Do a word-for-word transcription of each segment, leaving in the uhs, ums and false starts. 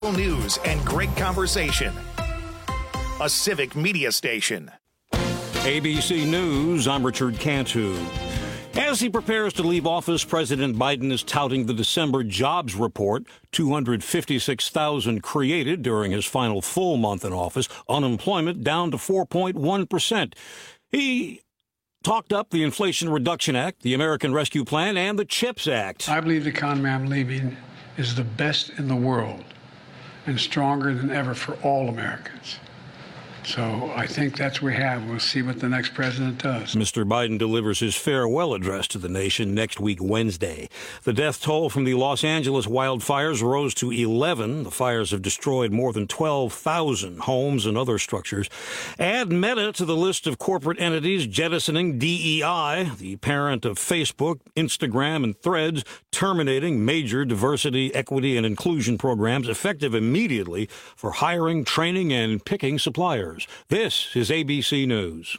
News and great conversation. A civic media station. A B C News, I'm Richard Cantu. As he prepares to leave office, President Biden is touting the December jobs report, two hundred fifty-six thousand created during his final full month in office, unemployment down to four point one percent. He talked up the Inflation Reduction Act, the American Rescue Plan, and the CHIPS Act. I believe the economy I'm leaving is the best in the world and stronger than ever for all Americans. So I think that's what we have. We'll see what the next president does. Mister Biden delivers his farewell address to the nation next week, Wednesday. The death toll from the Los Angeles wildfires rose to eleven. The fires have destroyed more than twelve thousand homes and other structures. Add Meta to the list of corporate entities jettisoning D E I, the parent of Facebook, Instagram, and Threads, terminating major diversity, equity, and inclusion programs effective immediately for hiring, training, and picking suppliers. This is A B C News.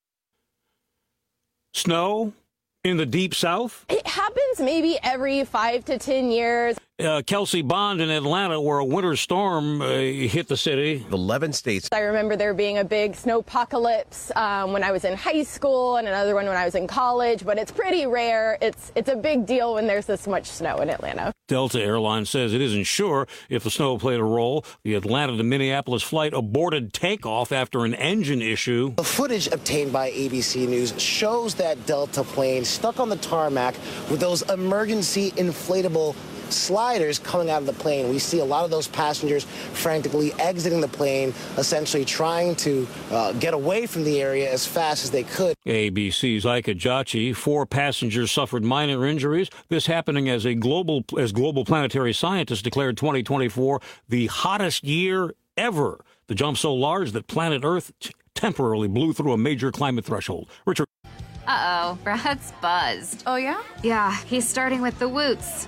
Snow in the Deep South? It happens maybe every five to ten years. Uh, Kelsey Bond in Atlanta, where a winter storm uh, hit the city. eleven states. I remember there being a big snowpocalypse um, when I was in high school and another one when I was in college, but it's pretty rare. It's it's a big deal when there's this much snow in Atlanta. Delta Airlines says it isn't sure if the snow played a role. The Atlanta to Minneapolis flight aborted takeoff after an engine issue. The footage obtained by A B C News shows that Delta plane stuck on the tarmac with those emergency inflatable sliders coming out of the plane. We see a lot of those passengers frantically exiting the plane, essentially trying to uh, get away from the area as fast as they could. A B C's Ike Ajachi, four passengers suffered minor injuries. This happening as a global, as global planetary scientists declared twenty twenty-four the hottest year ever. The jump so large that planet Earth t- temporarily blew through a major climate threshold. Richard. Uh-oh, Brad's buzzed. Oh, yeah? Yeah, he's starting with the woots.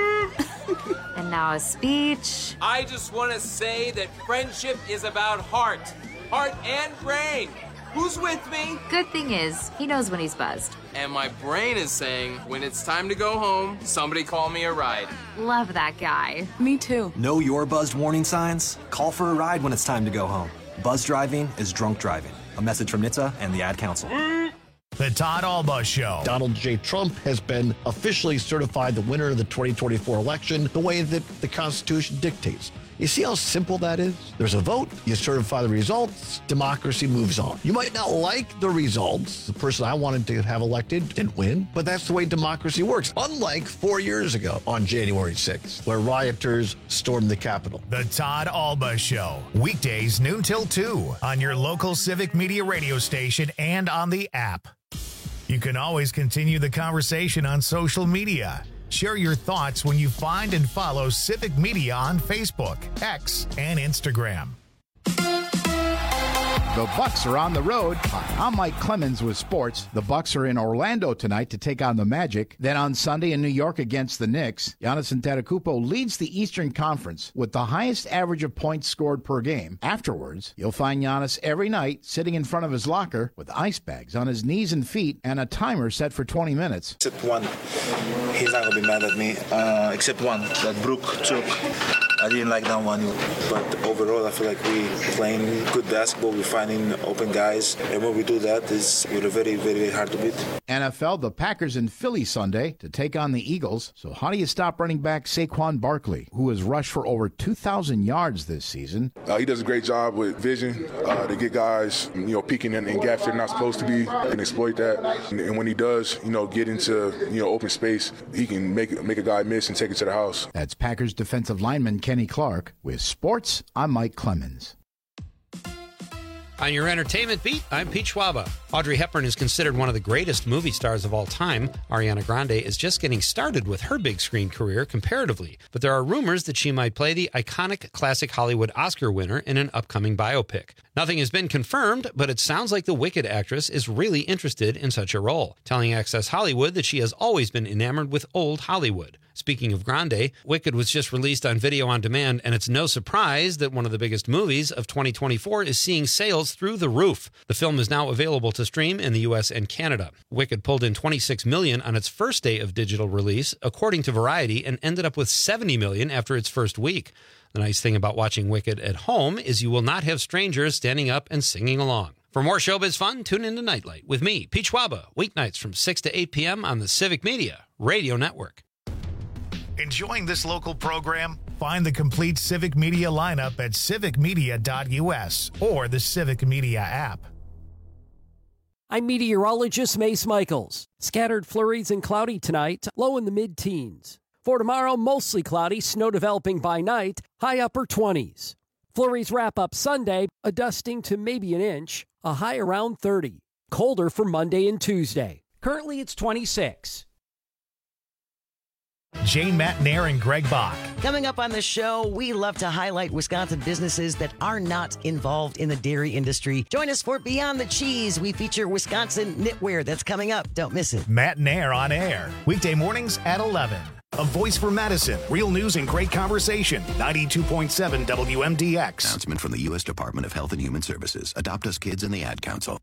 And now a speech. I just want to say that friendship is about heart. Heart and brain. Who's with me? Good thing is, he knows when he's buzzed. And my brain is saying, when it's time to go home, somebody call me a ride. Love that guy. Me too. Know your buzzed warning signs? Call for a ride when it's time to go home. Buzz driving is drunk driving. A message from N H T S A and the Ad Council. The Todd Alba Show. Donald J. Trump has been officially certified the winner of the twenty twenty-four election the way that the Constitution dictates. You see how simple that is? There's a vote, you certify the results, democracy moves on. You might not like the results. The person I wanted to have elected didn't win, but that's the way democracy works. Unlike four years ago on January sixth, where rioters stormed the Capitol. The Todd Alba Show. Weekdays noon till two on your local civic media radio station and on the app. You can always continue the conversation on social media. Share your thoughts when you find and follow Civic Media on Facebook, X, and Instagram. The Bucks are on the road. Hi, I'm Mike Clemens with sports. The Bucks are in Orlando tonight to take on the Magic. Then on Sunday in New York against the Knicks. Giannis Antetokounmpo leads the Eastern Conference with the highest average of points scored per game. Afterwards, you'll find Giannis every night sitting in front of his locker with ice bags on his knees and feet and a timer set for twenty minutes. Except one. He's not going to be mad at me. Uh, except one that Brook took. I didn't like that one. But overall, I feel like we playing good basketball. We're finding open guys. And when we do that, it's, we're very, very, very hard to beat. N F L, the Packers in Philly Sunday to take on the Eagles. So how do you stop running back Saquon Barkley, who has rushed for over two thousand yards this season? Uh, he does a great job with vision uh, to get guys, you know, peeking in, in gaps they're not supposed to be and exploit that. And, and when he does, you know, get into, you know, open space, he can make, make a guy miss and take it to the house. That's Packers defensive lineman Kenny Clark. With sports, I'm Mike Clemens. On your entertainment beat, I'm Pete Schwaba. Audrey Hepburn is considered one of the greatest movie stars of all time. Ariana Grande is just getting started with her big screen career comparatively, but there are rumors that she might play the iconic classic Hollywood Oscar winner in an upcoming biopic. Nothing has been confirmed, but it sounds like the Wicked actress is really interested in such a role, telling Access Hollywood that she has always been enamored with old Hollywood. Speaking of Grande, Wicked was just released on video on demand, and it's no surprise that one of the biggest movies of twenty twenty-four is seeing sales through the roof. The film is now available to stream in the U S and Canada. Wicked pulled in twenty-six million dollars on its first day of digital release, according to Variety, and ended up with seventy million dollars after its first week. The nice thing about watching Wicked at home is you will not have strangers standing up and singing along. For more showbiz fun, tune into Nightlight with me, Pete Schwaba, weeknights from six to eight p.m. on the Civic Media Radio Network. Enjoying this local program? Find the complete Civic Media lineup at civic media dot u s or the Civic Media app. I'm meteorologist Mace Michaels. Scattered flurries and cloudy tonight, low in the mid-teens. For tomorrow, mostly cloudy, snow developing by night, high upper twenties. Flurries wrap up Sunday, a dusting to maybe an inch, a high around thirty. Colder for Monday and Tuesday. Currently, it's twenty-six. Jane Matnair and Greg Bach. Coming up on the show, we love to highlight Wisconsin businesses that are not involved in the dairy industry. Join us for Beyond the Cheese. We feature Wisconsin knitwear. That's coming up. Don't miss it. Matnair on air. Weekday mornings at eleven. A voice for Madison. Real news and great conversation. ninety-two point seven W M D X. Announcement from the U S Department of Health and Human Services. Adopt Us Kids and the Ad Council.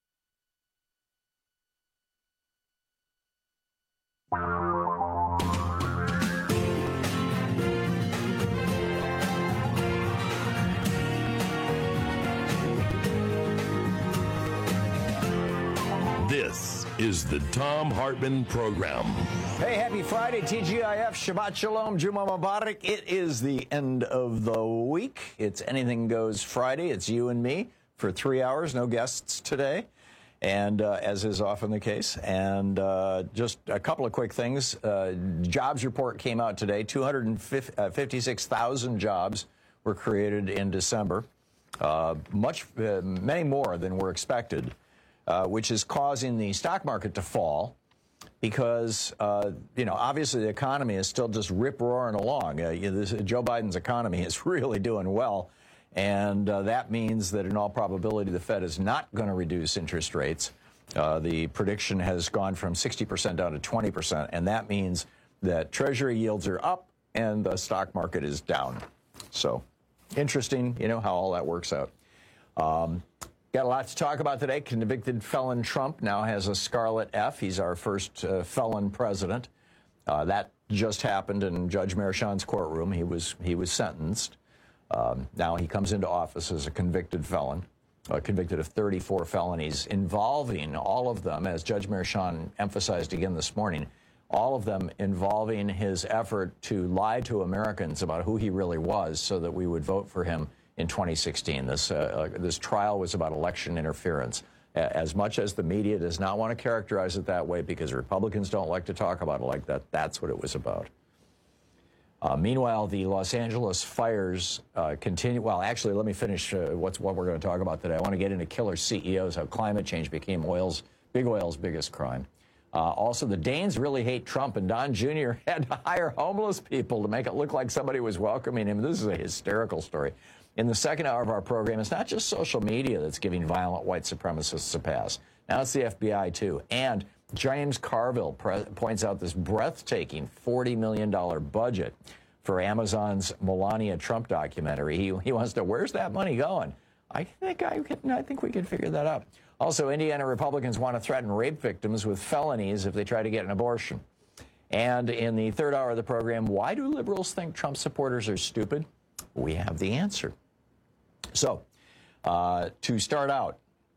This is the Thom Hartmann Program. Hey, happy Friday, T G I F, Shabbat Shalom, Juma Mubarak. It is the end of the week. It's Anything Goes Friday. It's you and me for three hours, no guests today, and uh, as is often the case. And uh, just a couple of quick things. Uh, jobs report came out today. two hundred fifty-six thousand jobs were created in December, uh, much, uh, many more than were expected. Uh, which is causing the stock market to fall because, uh, you know, obviously the economy is still just rip-roaring along. Uh, you know, this, Joe Biden's economy is really doing well, and uh, that means that in all probability the Fed is not going to reduce interest rates. Uh, the prediction has gone from sixty percent down to twenty percent, and that means that Treasury yields are up and the stock market is down. So interesting, you know, how all that works out. Um, Got a lot to talk about today. Convicted felon Trump now has a scarlet F. He's our first uh, felon president. Uh, that just happened in Judge Merchan's courtroom. He was he was sentenced. Um, now he comes into office as a convicted felon, uh, convicted of thirty-four felonies involving all of them, as Judge Merchan emphasized again this morning, all of them involving his effort to lie to Americans about who he really was so that we would vote for him in twenty sixteen. This, uh, this trial was about election interference. As much as the media does not want to characterize it that way because Republicans don't like to talk about it like that, that's what it was about. Uh, meanwhile, the Los Angeles fires uh, continue. Well, actually, let me finish uh, what's what we're going to talk about today. I want to get into killer C E Os, how climate change became oil's, big oil's biggest crime. Uh, also, the Danes really hate Trump, and Don Junior had to hire homeless people to make it look like somebody was welcoming him. This is a hysterical story. In the second hour of our program, it's not just social media that's giving violent white supremacists a pass. Now it's the F B I, too. And James Carville pre- points out this breathtaking forty million dollars budget for Amazon's Melania Trump documentary. He, he wants to, where's that money going? I think, I, can, I think we can figure that out. Also, Indiana Republicans want to threaten rape victims with felonies if they try to get an abortion. And in the third hour of the program, why do liberals think Trump supporters are stupid? We have the answer. So, uh, to start out,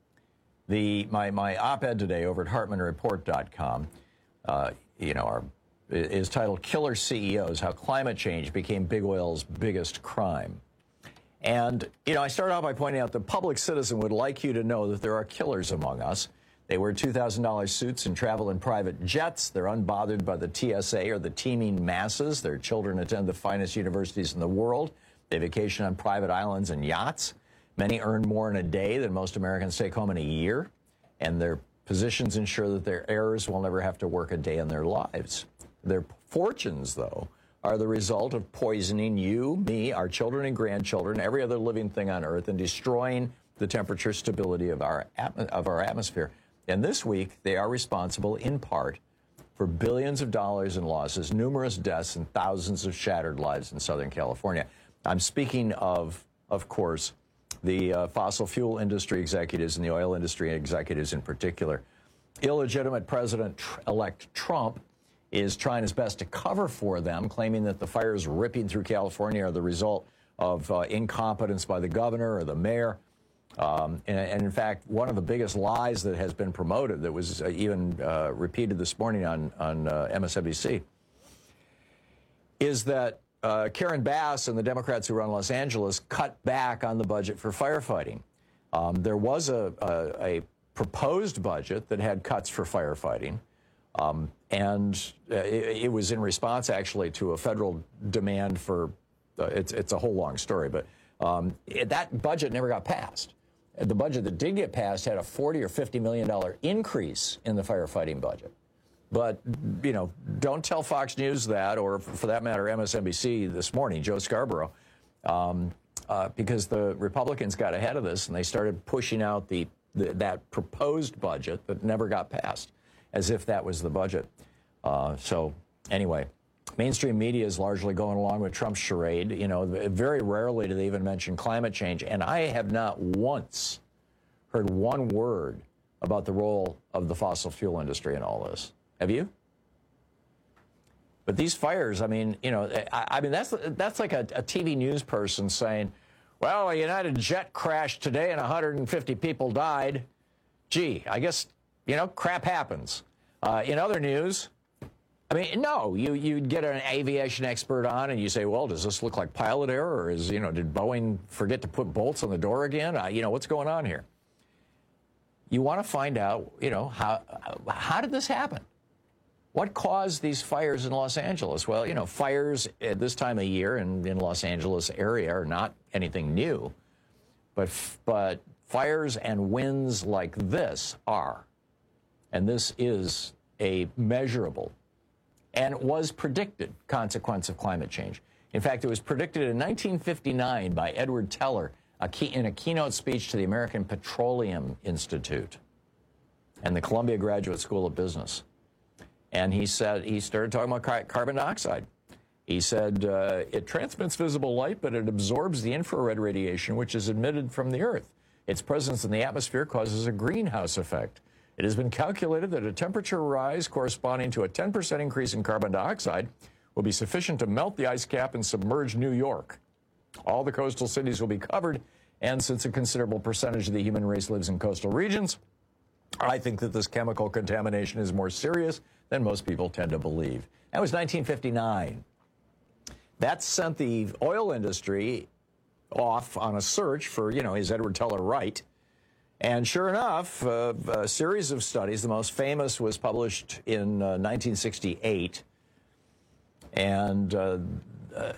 the my, my op-ed today over at Hartmann Report dot com, uh, you know, our, is titled "Killer C E Os: How Climate Change Became Big Oil's Biggest Crime." And, you know, I start out by pointing out the public citizen would like you to know that there are killers among us. They wear two thousand dollar suits and travel in private jets. They're unbothered by the T S A or the teeming masses. Their children attend the finest universities in the world. They vacation on private islands and yachts. Many earn more in a day than most Americans take home in a year. And their positions ensure that their heirs will never have to work a day in their lives. Their fortunes, though, are the result of poisoning you, me, our children and grandchildren, every other living thing on Earth, and destroying the temperature stability of our, of our atmosphere. And this week, they are responsible, in part, for for billions of dollars in losses, numerous deaths, and thousands of shattered lives in Southern California. I'm speaking of, of course, the uh, fossil fuel industry executives and the oil industry executives in particular. Illegitimate President-elect Trump is trying his best to cover for them, claiming that the fires ripping through California are the result of uh, incompetence by the governor or the mayor. Um, and, and in fact, one of the biggest lies that has been promoted, that was uh, even uh, repeated this morning on, on uh, M S N B C, is that uh, Karen Bass and the Democrats who run Los Angeles cut back on the budget for firefighting. Um, there was a, a, a proposed budget that had cuts for firefighting. Um, and uh, it, it was in response, actually, to a federal demand for, uh, it's, it's a whole long story, but um, it, that budget never got passed. The budget that did get passed had a forty or fifty million dollar increase in the firefighting budget. But, you know, don't tell Fox News that, or for that matter, M S N B C this morning, Joe Scarborough, um, uh, because the Republicans got ahead of this and they started pushing out the, the that proposed budget that never got passed, as if that was the budget. Uh, so anyway, mainstream media is largely going along with Trump's charade. You know, very rarely do they even mention climate change. And I have not once heard one word about the role of the fossil fuel industry in all this. Have you? But these fires, I mean, you know, I, I mean, that's that's like a, a T V news person saying, well, a United jet crashed today and one hundred fifty people died. Gee, I guess, you know, crap happens. Uh, in other news, I mean, no, you, you'd get an aviation expert on and you say, well, does this look like pilot error? Or is, you know, did Boeing forget to put bolts on the door again? Uh, you know, what's going on here? You want to find out, you know, how, how did this happen? What caused these fires in Los Angeles? Well, you know, fires at this time of year in, in Los Angeles area are not anything new. But, but fires and winds like this are. And this is a measurable and was predicted consequence of climate change. In fact, it was predicted in nineteen fifty-nine by Edward Teller a key, in a keynote speech to the American Petroleum Institute and the Columbia Graduate School of Business. And he said, he started talking about carbon dioxide. He said, uh, it transmits visible light, but it absorbs the infrared radiation, which is emitted from the Earth. Its presence in the atmosphere causes a greenhouse effect. It has been calculated that a temperature rise corresponding to a ten percent increase in carbon dioxide will be sufficient to melt the ice cap and submerge New York. All the coastal cities will be covered, and since a considerable percentage of the human race lives in coastal regions, I think that this chemical contamination is more serious than most people tend to believe. That was nineteen fifty-nine. That sent the oil industry off on a search for, you know, is Edward Teller right? And sure enough, uh, a series of studies, the most famous was published in uh, nineteen sixty-eight, and uh, uh,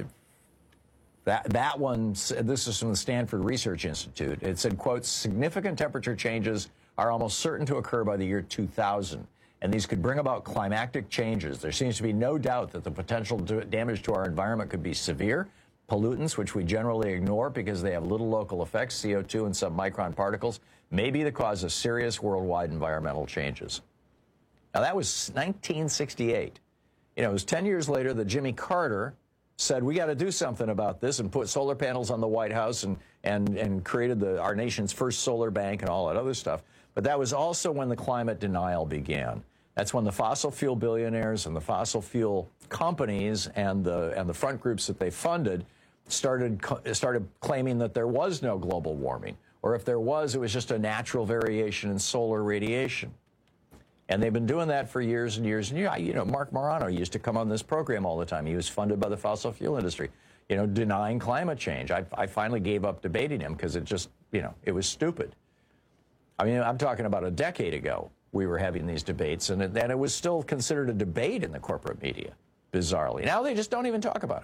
that, that one, this is from the Stanford Research Institute. It said, quote, significant temperature changes are almost certain to occur by the year two thousand, and these could bring about climactic changes. There seems to be no doubt that the potential damage to our environment could be severe. Pollutants, which we generally ignore because they have little local effects, C O two and submicron particles, may be the cause of serious worldwide environmental changes. Now, that was nineteen sixty-eight. You know, it was ten years later that Jimmy Carter said, we got to do something about this, and put solar panels on the White House and, and, and created the, our nation's first solar bank and all that other stuff. But that was also when the climate denial began. That's when the fossil fuel billionaires and the fossil fuel companies and the, and the front groups that they funded started started claiming that there was no global warming, or if there was, it was just a natural variation in solar radiation. And they've been doing that for years and years and years. You know, Mark Morano used to come on this program all the time. He was funded by the fossil fuel industry, you know, denying climate change. I, I finally gave up debating him because it just, you know, it was stupid. I mean, I'm talking about a decade ago we were having these debates, and it, and it was still considered a debate in the corporate media, bizarrely. Now they just don't even talk about it.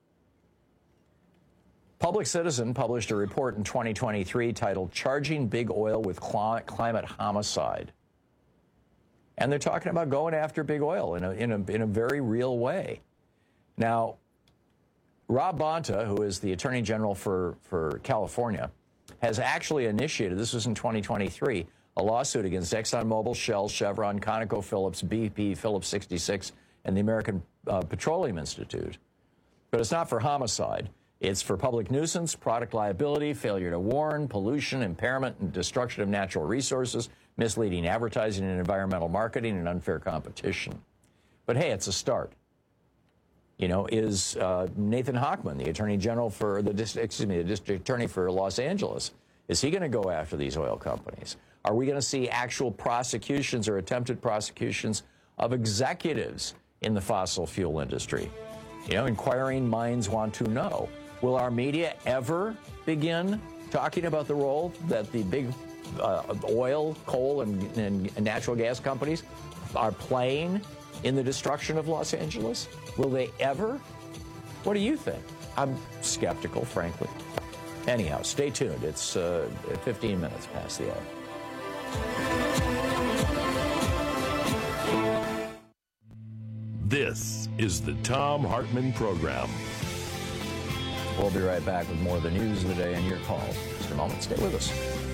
Public Citizen published a report in twenty twenty-three titled Charging Big Oil with Climate Homicide. And they're talking about going after big oil in a, in a, in a very real way. Now, Rob Bonta, who is the Attorney General for, for California, has actually initiated, this was in twenty twenty-three, a lawsuit against ExxonMobil, Shell, Chevron, ConocoPhillips, B P, Phillips sixty-six, and the American uh, Petroleum Institute. But it's not for homicide. It's for public nuisance, product liability, failure to warn, pollution, impairment, and destruction of natural resources, misleading advertising and environmental marketing, and unfair competition. But hey, it's a start. You know, is uh, Nathan Hochman, the Attorney General for the district, excuse me, the District Attorney for Los Angeles, is he going to go after these oil companies? Are we going to see actual prosecutions or attempted prosecutions of executives in the fossil fuel industry? You know, inquiring minds want to know. Will our media ever begin talking about the role that the big uh, oil, coal, and, and natural gas companies are playing in the destruction of Los Angeles? Will they ever? What do you think? I'm skeptical, frankly. Anyhow, stay tuned. It's uh, fifteen minutes past the hour. This is the Thom Hartmann Program. We'll be right back with more of the news of the day and your calls. Just a moment. Stay with us.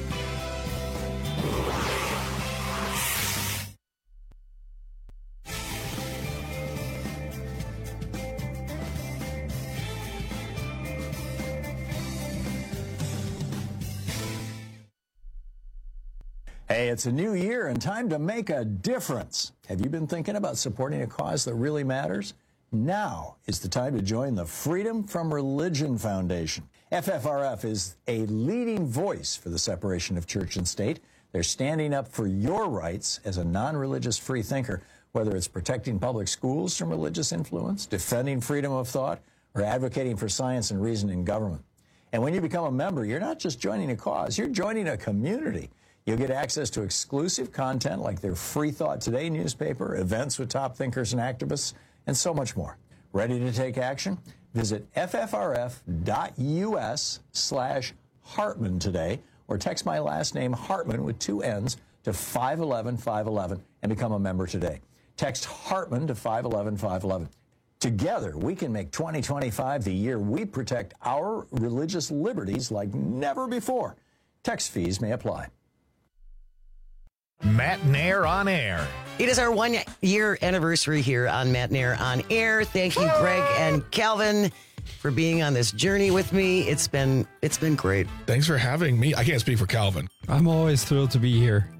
Hey, it's a new year and time to make a difference. Have you been thinking about supporting a cause that really matters? Now is the time to join the Freedom from Religion Foundation. F F R F is a leading voice for the separation of church and state. They're standing up for your rights as a non-religious free thinker, whether it's protecting public schools from religious influence, defending freedom of thought, or advocating for science and reason in government. And when you become a member, you're not just joining a cause, you're joining a community. You'll get access to exclusive content like their Free Thought Today newspaper, events with top thinkers and activists, and so much more. Ready to take action? Visit ffrf.us slash Hartman today, or text my last name Hartman with two N's to five one one five one one and become a member today. Text Hartman to five one one five one one. Together, we can make twenty twenty-five the year we protect our religious liberties like never before. Text fees may apply. Matt Nair on Air. It is our one-year anniversary here on Matt Nair on Air. Thank you, Greg and Calvin, for being on this journey with me. It's been it's been great. Thanks for having me. I can't speak for Calvin. I'm always thrilled to be here.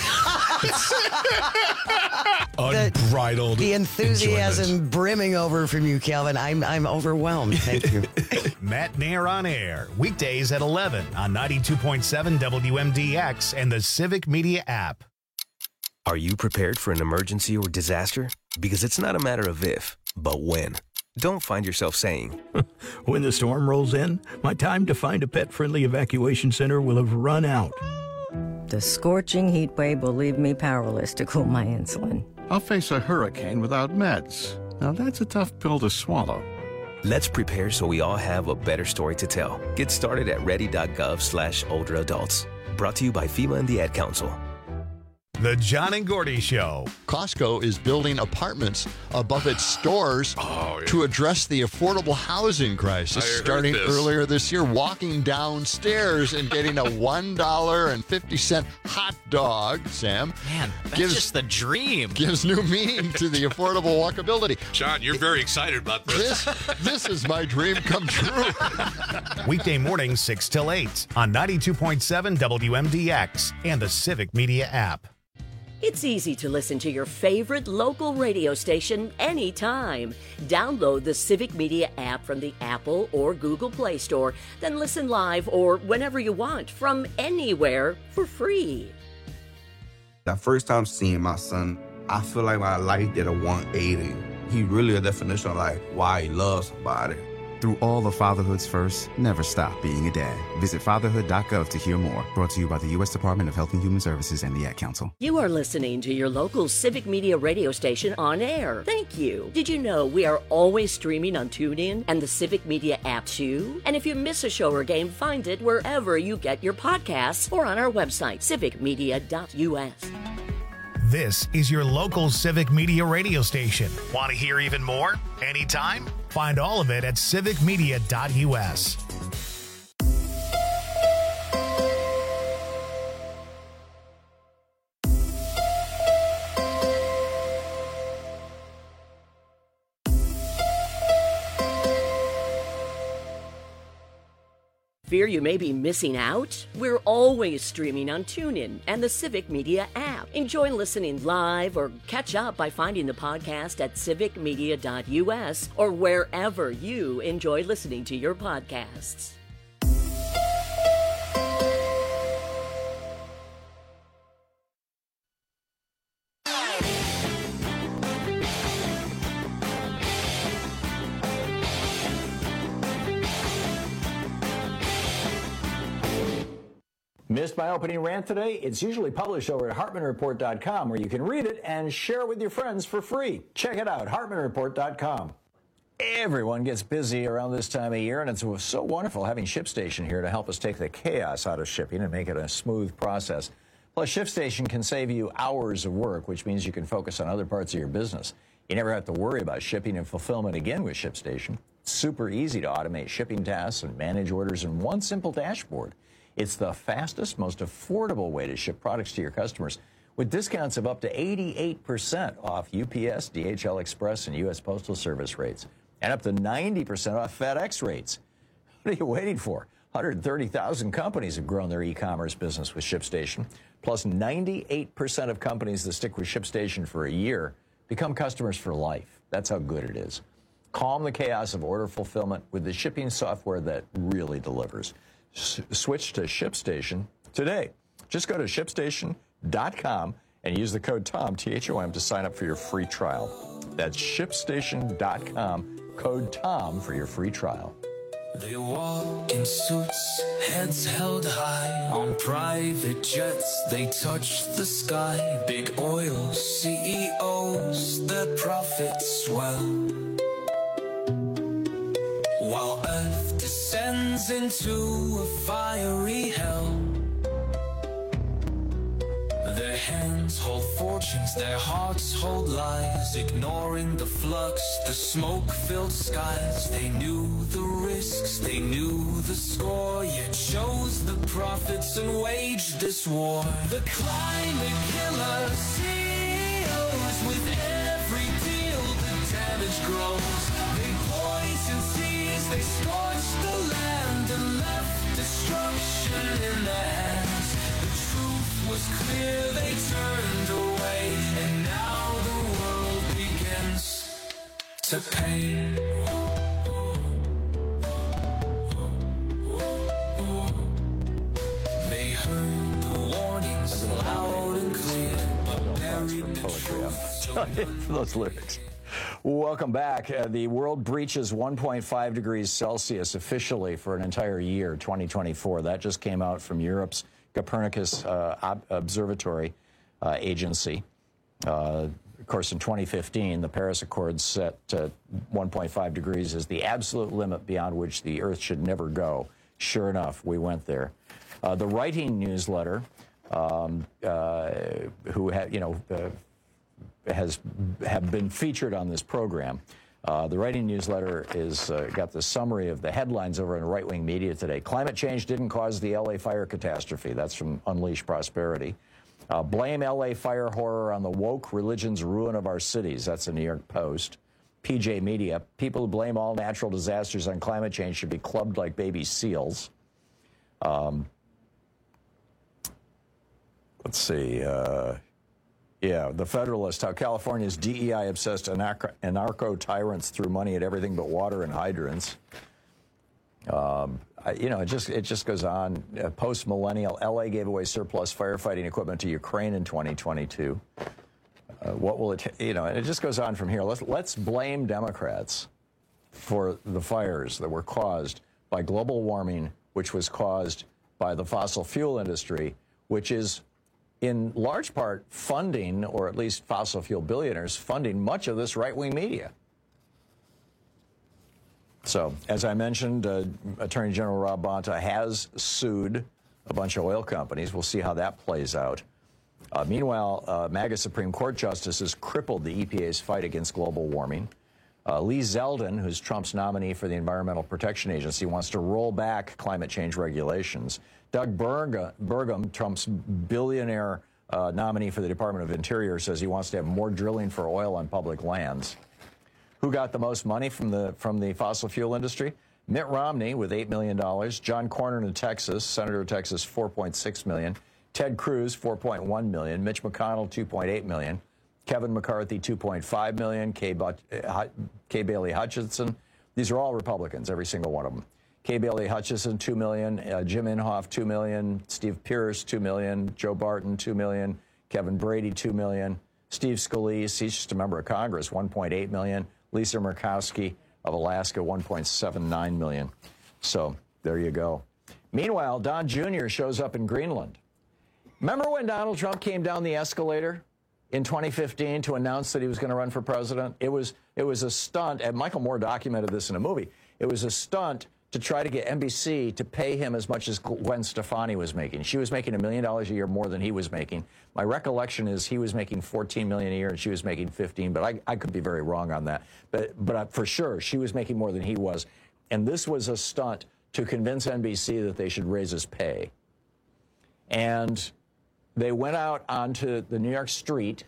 Unbridled The, the enthusiasm enjoyment. brimming over from you, Calvin. I'm I'm overwhelmed. Thank you. Matt Nair on Air, weekdays at eleven on ninety-two point seven W M D X and the Civic Media app. Are you prepared for an emergency or disaster? Because it's not a matter of if, but when. Don't find yourself saying, when the storm rolls in, my time to find a pet-friendly evacuation center will have run out. The scorching heat wave will leave me powerless to cool my insulin. I'll face a hurricane without meds. Now that's a tough pill to swallow. Let's prepare so we all have a better story to tell. Get started at ready.gov slash older adults. Brought to you by FEMA and the Ad Council. The John and Gordy Show. Costco is building apartments above its stores oh, yeah. to address the affordable housing crisis. Starting this. earlier this year, walking downstairs and getting a one dollar and fifty cent hot dog, Sam. Man, that's gives, just the dream. Gives new meaning to the affordable walkability. John, you're very excited about this. This, this is my dream come true. Weekday mornings, six till eight on ninety-two point seven W M D X and the Civic Media app. It's easy to listen to your favorite local radio station anytime. Download the Civic Media app from the Apple or Google Play Store, then listen live or whenever you want from anywhere for free. The first time seeing my son, I feel like my life did a one eighty. He really a definition of like why he loves somebody. Through all of fatherhood's first, never stop being a dad. Visit fatherhood dot gov to hear more. Brought to you by the U S Department of Health and Human Services and the Ad Council. You are listening to your local Civic Media radio station on air. Thank you. Did you know we are always streaming on TuneIn and the Civic Media app too? And if you miss a show or game, find it wherever you get your podcasts or on our website, civic media dot U S. This is your local Civic Media radio station. Want to hear even more? Anytime? Find all of it at civic media dot U S. Fear you may be missing out? We're always streaming on TuneIn and the Civic Media app. Enjoy listening live or catch up by finding the podcast at civic media dot u s or wherever you enjoy listening to your podcasts. Missed my opening rant today? It's usually published over at hartman report dot com, where you can read it and share it with your friends for free. Check it out, hartman report dot com. Everyone gets busy around this time of year, and it's so wonderful having ShipStation here to help us take the chaos out of shipping and make it a smooth process. Plus, ShipStation can save you hours of work, which means you can focus on other parts of your business. You never have to worry about shipping and fulfillment again with ShipStation. It's super easy to automate shipping tasks and manage orders in one simple dashboard. It's the fastest, most affordable way to ship products to your customers, with discounts of up to eighty-eight percent off U P S, D H L Express, and U S Postal Service rates, and up to ninety percent off FedEx rates. What are you waiting for? one hundred thirty thousand companies have grown their e-commerce business with ShipStation, plus ninety-eight percent of companies that stick with ShipStation for a year become customers for life. That's how good it is. Calm the chaos of order fulfillment with the shipping software that really delivers. S- switch to ShipStation today. Just go to ship station dot com and use the code TOM, T H O M, to sign up for your free trial. That's ship station dot com, code TOM for your free trial. They walk in suits, heads held high, on private jets, they touch the sky. Big oil C E Os, their profits swell, while Earth descends into a fiery hell. Their hands hold fortunes, their hearts hold lies, ignoring the flux, the smoke-filled skies. They knew the risks, they knew the score, yet chose the profits and waged this war. The climate killer C E Os, with every deal the damage grows. They poison seas, they scorch the land and left destruction in their hands. The truth was clear, they turned away, and now the world begins to pay. They heard the warnings loud and clear, but buried the truth. For those lyrics. Welcome back. Uh, the world breaches one point five degrees Celsius officially for an entire year, twenty twenty-four. That just came out from Europe's Copernicus uh, Ob- Observatory uh, Agency. Uh, of course, in twenty fifteen, the Paris Accords set uh, one point five degrees as the absolute limit beyond which the Earth should never go. Sure enough, we went there. Uh, the Writing newsletter, um, uh, who had, you know, uh, has have been featured on this program. Uh, the Writing newsletter is uh, got the summary of the headlines over in right-wing media today. Climate change didn't cause the L A fire catastrophe. That's from Unleash Prosperity. Uh, blame L A fire horror on the woke religion's ruin of our cities. That's the New York Post. P J Media. People who blame all natural disasters on climate change should be clubbed like baby seals. Um, let's see. Uh, Yeah, The Federalist, how California's D E I-obsessed anarcho- anarcho-tyrants threw money at everything but water and hydrants. Um, I, you know, it just it just goes on. Uh, post-millennial, L A gave away surplus firefighting equipment to Ukraine in twenty twenty-two. Uh, what will it, you know, and it just goes on from here. Let's, let's blame Democrats for the fires that were caused by global warming, which was caused by the fossil fuel industry, which is in large part funding, or at least fossil fuel billionaires funding, much of this right-wing media. So, as I mentioned, uh, Attorney General Rob Bonta has sued a bunch of oil companies. We'll see how that plays out. Uh, meanwhile, uh, MAGA Supreme Court justices crippled the E P A's fight against global warming. Uh, Lee Zeldin, who's Trump's nominee for the Environmental Protection Agency, wants to roll back climate change regulations. Doug Burg- Burgum, Trump's billionaire uh, nominee for the Department of Interior, says he wants to have more drilling for oil on public lands. Who got the most money from the from the fossil fuel industry? Mitt Romney with eight million dollars. John Cornyn of Texas, Senator of Texas, four point six million dollars. Ted Cruz, four point one million dollars. Mitch McConnell, two point eight million dollars. Kevin McCarthy, two point five million dollars. Kay, But- uh, Kay Bailey Hutchinson. These are all Republicans, every single one of them. Kay Bailey Hutchinson, two million dollars. Uh, Jim Inhofe, two million dollars. Steve Pierce, two million dollars. Joe Barton, two million dollars. Kevin Brady, two million dollars. Steve Scalise, he's just a member of Congress, one point eight million dollars. Lisa Murkowski of Alaska, one point seven nine million dollars. So there you go. Meanwhile, Don Junior shows up in Greenland. Remember when Donald Trump came down the escalator in twenty fifteen to announce that he was going to run for president? It was, it was a stunt, and Michael Moore documented this in a movie. It was a stunt to try to get N B C to pay him as much as Gwen Stefani was making. She was making a million dollars a year more than he was making. My recollection is he was making fourteen million dollars a year and she was making fifteen, but I, I could be very wrong on that. But, but for sure, she was making more than he was. And this was a stunt to convince N B C that they should raise his pay. And they went out onto the New York street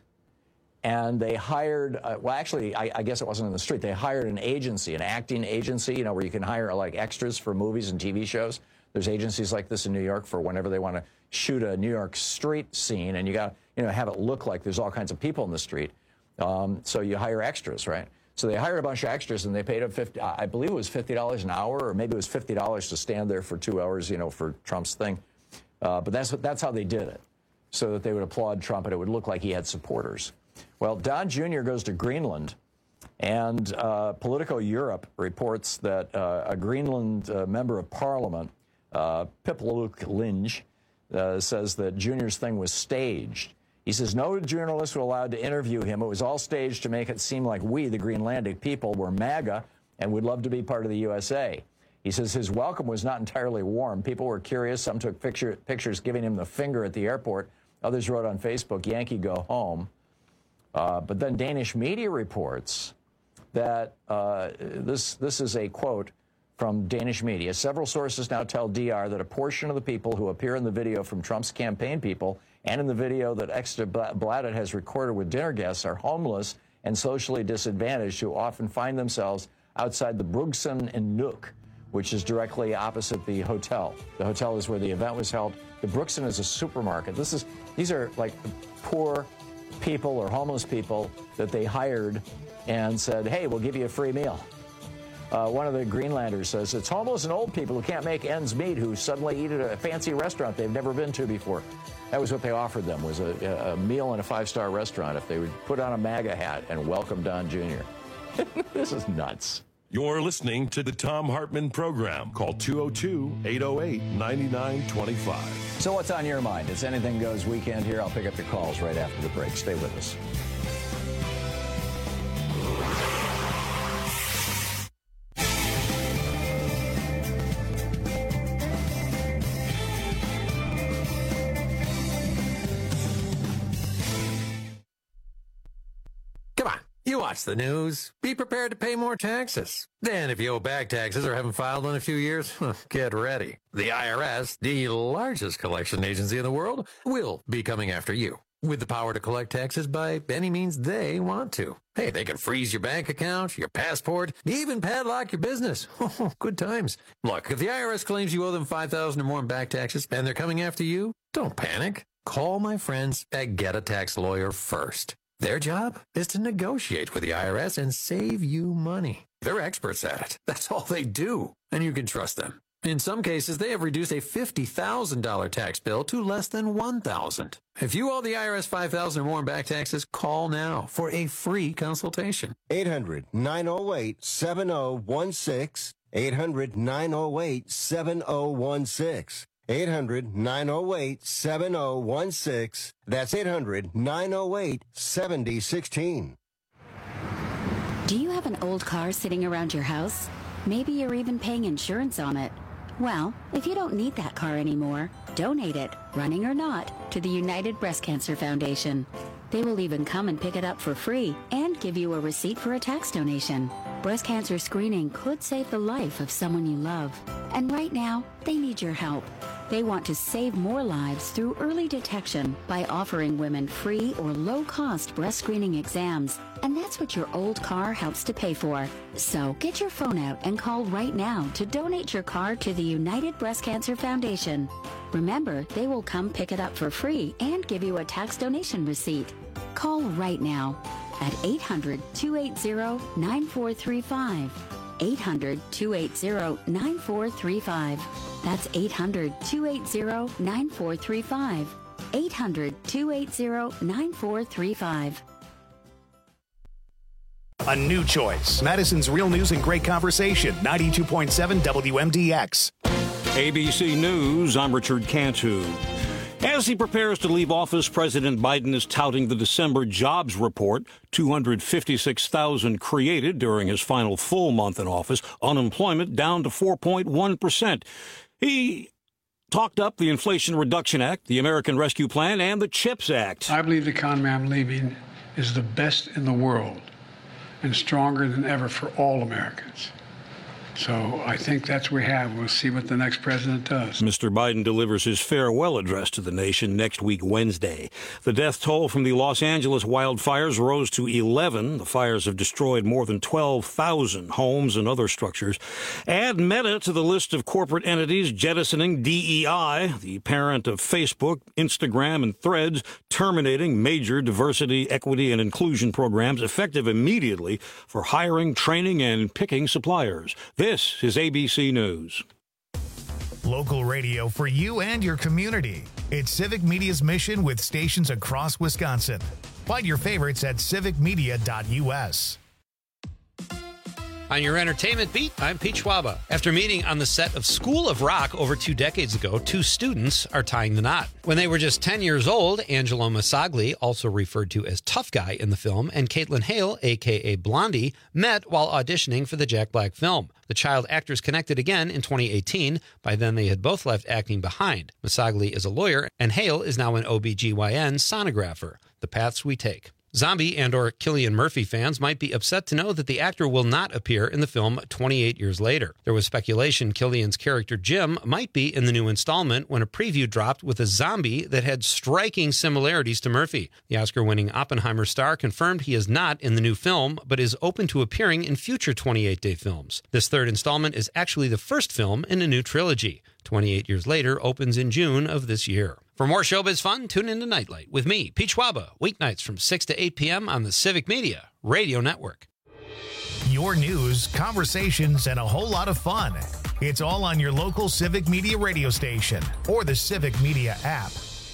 and they hired, uh, well, actually, I, I guess it wasn't in the street. They hired an agency, an acting agency, you know, where you can hire like extras for movies and T V shows. There's agencies like this in New York for whenever they want to shoot a New York street scene, and you got to, you know, have it look like there's all kinds of people in the street. Um, so you hire extras, right? So they hired a bunch of extras, and they paid them fifty. I believe it was fifty dollars an hour, or maybe it was fifty dollars to stand there for two hours, you know, for Trump's thing. Uh, but that's that's how they did it, so that they would applaud Trump, and it would look like he had supporters. Well, Don Junior goes to Greenland, and uh, Politico Europe reports that uh, a Greenland uh, member of parliament, uh, Pipluc Lynge, uh, says that Junior's thing was staged. He says no journalists were allowed to interview him. It was all staged to make it seem like we, the Greenlandic people, were MAGA and would love to be part of the U S A. He says his welcome was not entirely warm. People were curious. Some took picture, pictures giving him the finger at the airport. Others wrote on Facebook, Yankee, go home. Uh, but then Danish media reports that uh, this, this is a quote from Danish media. Several sources now tell D R that a portion of the people who appear in the video from Trump's campaign people and in the video that Ekstra Bladet has recorded with dinner guests are homeless and socially disadvantaged who often find themselves outside the Brugsen in Nuuk, which is directly opposite the hotel. The hotel is where the event was held. The Brugsen is a supermarket. This is, these are like poor people or homeless people that they hired and said, hey, we'll give you a free meal. Uh, one of the Greenlanders says, it's homeless and old people who can't make ends meet who suddenly eat at a fancy restaurant they've never been to before. That was what they offered them, was a, a meal in a five-star restaurant if they would put on a MAGA hat and welcome Don Junior This is nuts. You're listening to the Thom Hartmann Program. Call two oh two, eight oh eight, nine nine two five. So what's on your mind? It's Anything Goes weekend here. I'll pick up your calls right after the break. Stay with us. You watch the news. Be prepared to pay more taxes. Then if you owe back taxes or haven't filed in a few years, get ready. The I R S, the largest collection agency in the world, will be coming after you with the power to collect taxes by any means they want to. Hey, they can freeze your bank account, your passport, even padlock your business. Good times. Look, if the I R S claims you owe them five thousand dollars or more in back taxes and they're coming after you, don't panic. Call my friends at Get a Tax Lawyer first. Their job is to negotiate with the I R S and save you money. They're experts at it. That's all they do, and you can trust them. In some cases, they have reduced a fifty thousand dollars tax bill to less than one thousand dollars. If you owe the I R S five thousand dollars or more in back taxes, call now for a free consultation. eight hundred, nine oh eight, seven oh one six. eight hundred, nine oh eight, seven oh one six. eight hundred, nine oh eight, seven oh one six. That's eight hundred, nine oh eight, seven oh one six. Do you have an old car sitting around your house? Maybe you're even paying insurance on it. Well, if you don't need that car anymore, donate it, running or not, to the United Breast Cancer Foundation. They will even come and pick it up for free and give you a receipt for a tax donation. Breast cancer screening could save the life of someone you love. And right now, they need your help. They want to save more lives through early detection by offering women free or low-cost breast screening exams. And that's what your old car helps to pay for. So get your phone out and call right now to donate your car to the United Breast Cancer Foundation. Remember, they will come pick it up for free and give you a tax donation receipt. Call right now at eight hundred, two eight zero, nine four three five. eight hundred, two eight zero, nine four three five. That's eight hundred, two eight zero, nine four three five. eight hundred, two eight zero, nine four three five. A new choice. Madison's Real News and Great Conversation. ninety-two point seven W M D X. A B C News, I'm Richard Cantu. As he prepares to leave office, President Biden is touting the December jobs report, two hundred fifty-six thousand created during his final full month in office, unemployment down to four point one percent. He talked up the Inflation Reduction Act, the American Rescue Plan, and the CHIPS Act. I believe the economy I'm leaving is the best in the world and stronger than ever for all Americans. So I think that's what we have. We'll see what the next president does. Mister Biden delivers his farewell address to the nation next week, Wednesday. The death toll from the Los Angeles wildfires rose to eleven. The fires have destroyed more than twelve thousand homes and other structures. Add Meta to the list of corporate entities jettisoning D E I, the parent of Facebook, Instagram, and Threads, terminating major diversity, equity, and inclusion programs effective immediately for hiring, training, and picking suppliers. This is A B C News. Local radio for you and your community. It's Civic Media's mission with stations across Wisconsin. Find your favorites at civic media dot U S. On your entertainment beat, I'm Pete Schwaba. After meeting on the set of School of Rock over two decades ago, two students are tying the knot. When they were just ten years old, Angelo Masagli, also referred to as Tough Guy in the film, and Caitlin Hale, a k a. Blondie, met while auditioning for the Jack Black film. The child actors connected again in twenty eighteen. By then, they had both left acting behind. Masagli is a lawyer, and Hale is now an O B G Y N sonographer. The paths we take. Zombie and or Cillian Murphy fans might be upset to know that the actor will not appear in the film twenty-eight years later. There was speculation Cillian's character Jim might be in the new installment when a preview dropped with a zombie that had striking similarities to Murphy. The Oscar-winning Oppenheimer star confirmed he is not in the new film, but is open to appearing in future twenty-eight day films. This third installment is actually the first film in a new trilogy. twenty-eight years later opens in June of this year. For more showbiz fun, tune in to Nightlight with me, Pete Schwaba, weeknights from six to eight p.m. on the Civic Media Radio Network. Your news, conversations, and a whole lot of fun. It's all on your local Civic Media radio station or the Civic Media app.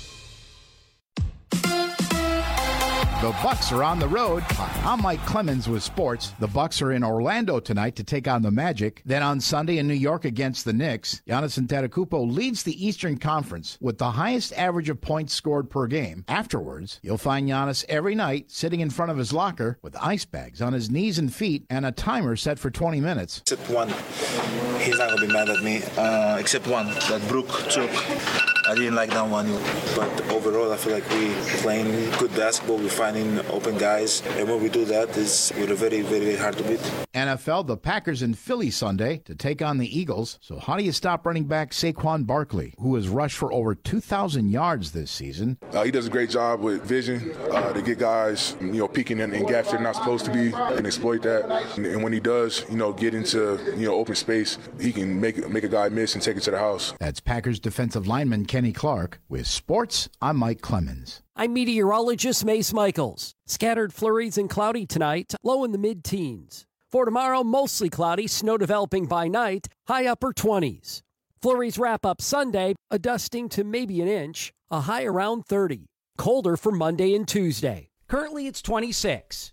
The Bucks are on the road. I'm Mike Clemens with sports. The Bucks are in Orlando tonight to take on the Magic. Then on Sunday in New York against the Knicks. Giannis Antetokounmpo leads the Eastern Conference with the highest average of points scored per game. Afterwards, you'll find Giannis every night sitting in front of his locker with ice bags on his knees and feet and a timer set for twenty minutes. Except one. He's not going to be mad at me. Uh, except one, that Brook took. I didn't like that one. But overall, I feel like we playing good basketball. We're finding open guys. And when we do that, it's, we're very, very, very hard to beat. N F L, the Packers in Philly Sunday to take on the Eagles. So how do you stop running back Saquon Barkley, who has rushed for over two thousand yards this season? Uh, he does a great job with vision uh, to get guys, you know, peeking in, in gaps they're not supposed to be and exploit that. And, and when he does, you know, get into, you know, open space, he can make, make a guy miss and take it to the house. That's Packers defensive lineman Kenny Clark. With sports, I'm Mike Clemens. I'm meteorologist Mace Michaels. Scattered flurries and cloudy tonight, low in the mid-teens. For tomorrow, mostly cloudy, snow developing by night, high upper twenties. Flurries wrap up Sunday, a dusting to maybe an inch, a high around thirty. Colder for Monday and Tuesday. Currently, it's twenty-six.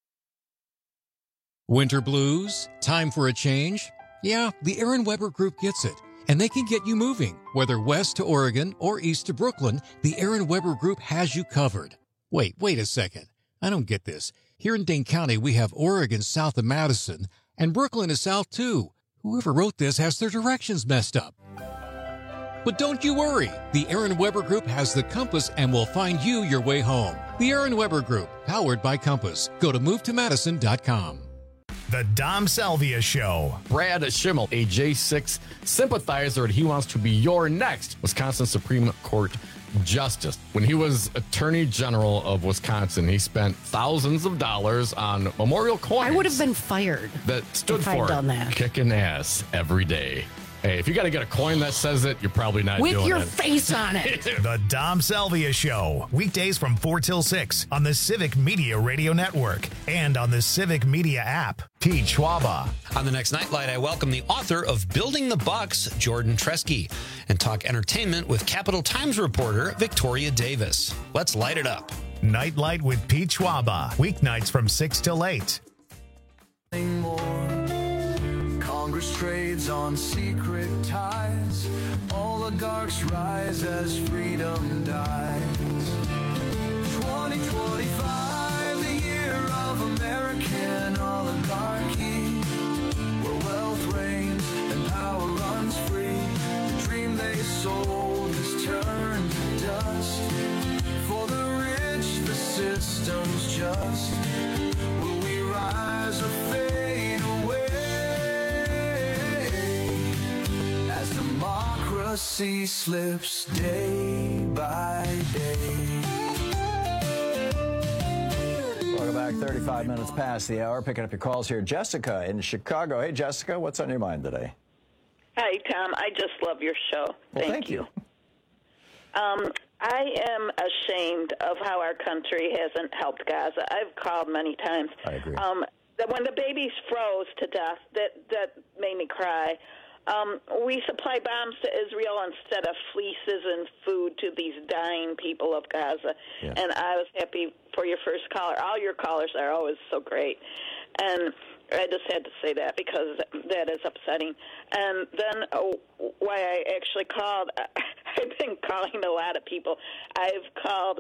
Winter blues? Time for a change? Yeah, the Aaron Weber Group gets it. And they can get you moving. Whether west to Oregon or east to Brooklyn, the Aaron Weber Group has you covered. Wait, wait a second. I don't get this. Here in Dane County, we have Oregon south of Madison, and Brooklyn is south too. Whoever wrote this has their directions messed up. But don't you worry. The Aaron Weber Group has the compass and will find you your way home. The Aaron Weber Group, powered by Compass. Go to move to madison dot com. The Dom Salvia Show. Brad Schimmel, a J six sympathizer, and he wants to be your next Wisconsin Supreme Court Justice. When he was Attorney General of Wisconsin, he spent thousands of dollars on memorial coins. I would have been fired that stood if for I'd done that. kicking ass every day. Hey, if you got to get a coin that says it, you're probably not With doing your it. face on it. The Dom Salvia Show. Weekdays from four till six on the Civic Media Radio Network and on the Civic Media app. Pete Schwaba. On the next Nightlight, I welcome the author of Building the Bucks, Jordan Tresky, and talk entertainment with Capital Times reporter Victoria Davis. Let's light it up. Nightlight with Pete Schwaba. Weeknights from six till eight. Congress trades on secret ties. Oligarchs rise as freedom dies. twenty twenty-five, the year of American oligarchy, where wealth reigns and power runs free. The dream they sold has turned to dust. For the rich, the system's just. Will we rise or fade away? Democracy slips day by day. Welcome back. thirty-five minutes past the hour. Picking up your calls here. Jessica in Chicago. Hey, Jessica, what's on your mind today? Hi, Tom. I just love your show. Well, thank, thank you. you. Um, I am ashamed of how our country hasn't helped Gaza. I've called many times. I agree. Um, that when the babies froze to death, that, that made me cry. Um, we supply bombs to Israel instead of fleeces and food to these dying people of Gaza. Yeah. And I was happy for your first caller. All your callers are always so great. And I just had to say that because that is upsetting. And then oh, why I actually called, I've been calling a lot of people. I've called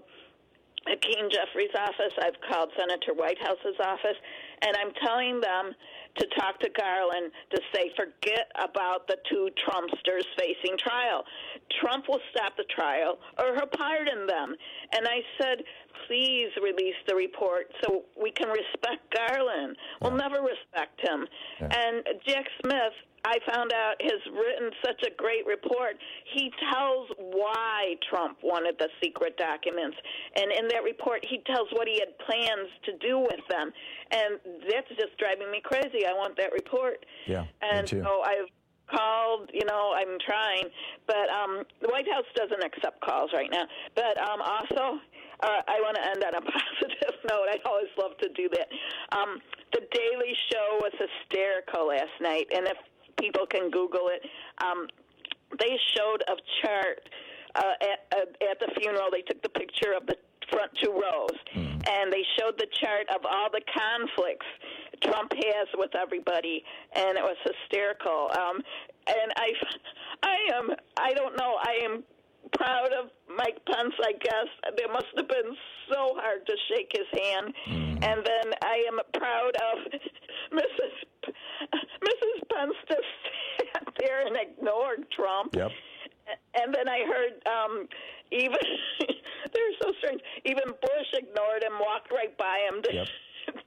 Hakeem Jeffries' office. I've called Senator Whitehouse's office. And I'm telling them to talk to Garland to say, forget about the two Trumpsters facing trial. Trump will stop the trial or he'll pardon them. And I said, please release the report so we can respect Garland. We'll yeah. never respect him. Yeah. And Jack Smith, I found out, has written such a great report. He tells why Trump wanted the secret documents. And in that report, he tells what he had plans to do with them. And that's just driving me crazy. I want that report. Yeah, and me too. so I've called, you know, I'm trying. But um, the White House doesn't accept calls right now. But um, also, uh, I want to end on a positive note. I always love to do that. Um, the Daily Show was hysterical last night. And if people can Google it. Um, they showed a chart uh, at, uh, at the funeral. They took the picture of the front two rows, mm. and they showed the chart of all the conflicts Trump has with everybody, and it was hysterical. Um, and I, I am, I don't know, I am proud of Mike Pence, I guess. It must have been so hard to shake his hand. Mm. And then I am proud of Missus P- Missus Pence to sat there and ignored Trump. Yep. And then I heard um, even, they're so strange, even Bush ignored him, walked right by him. To, yep.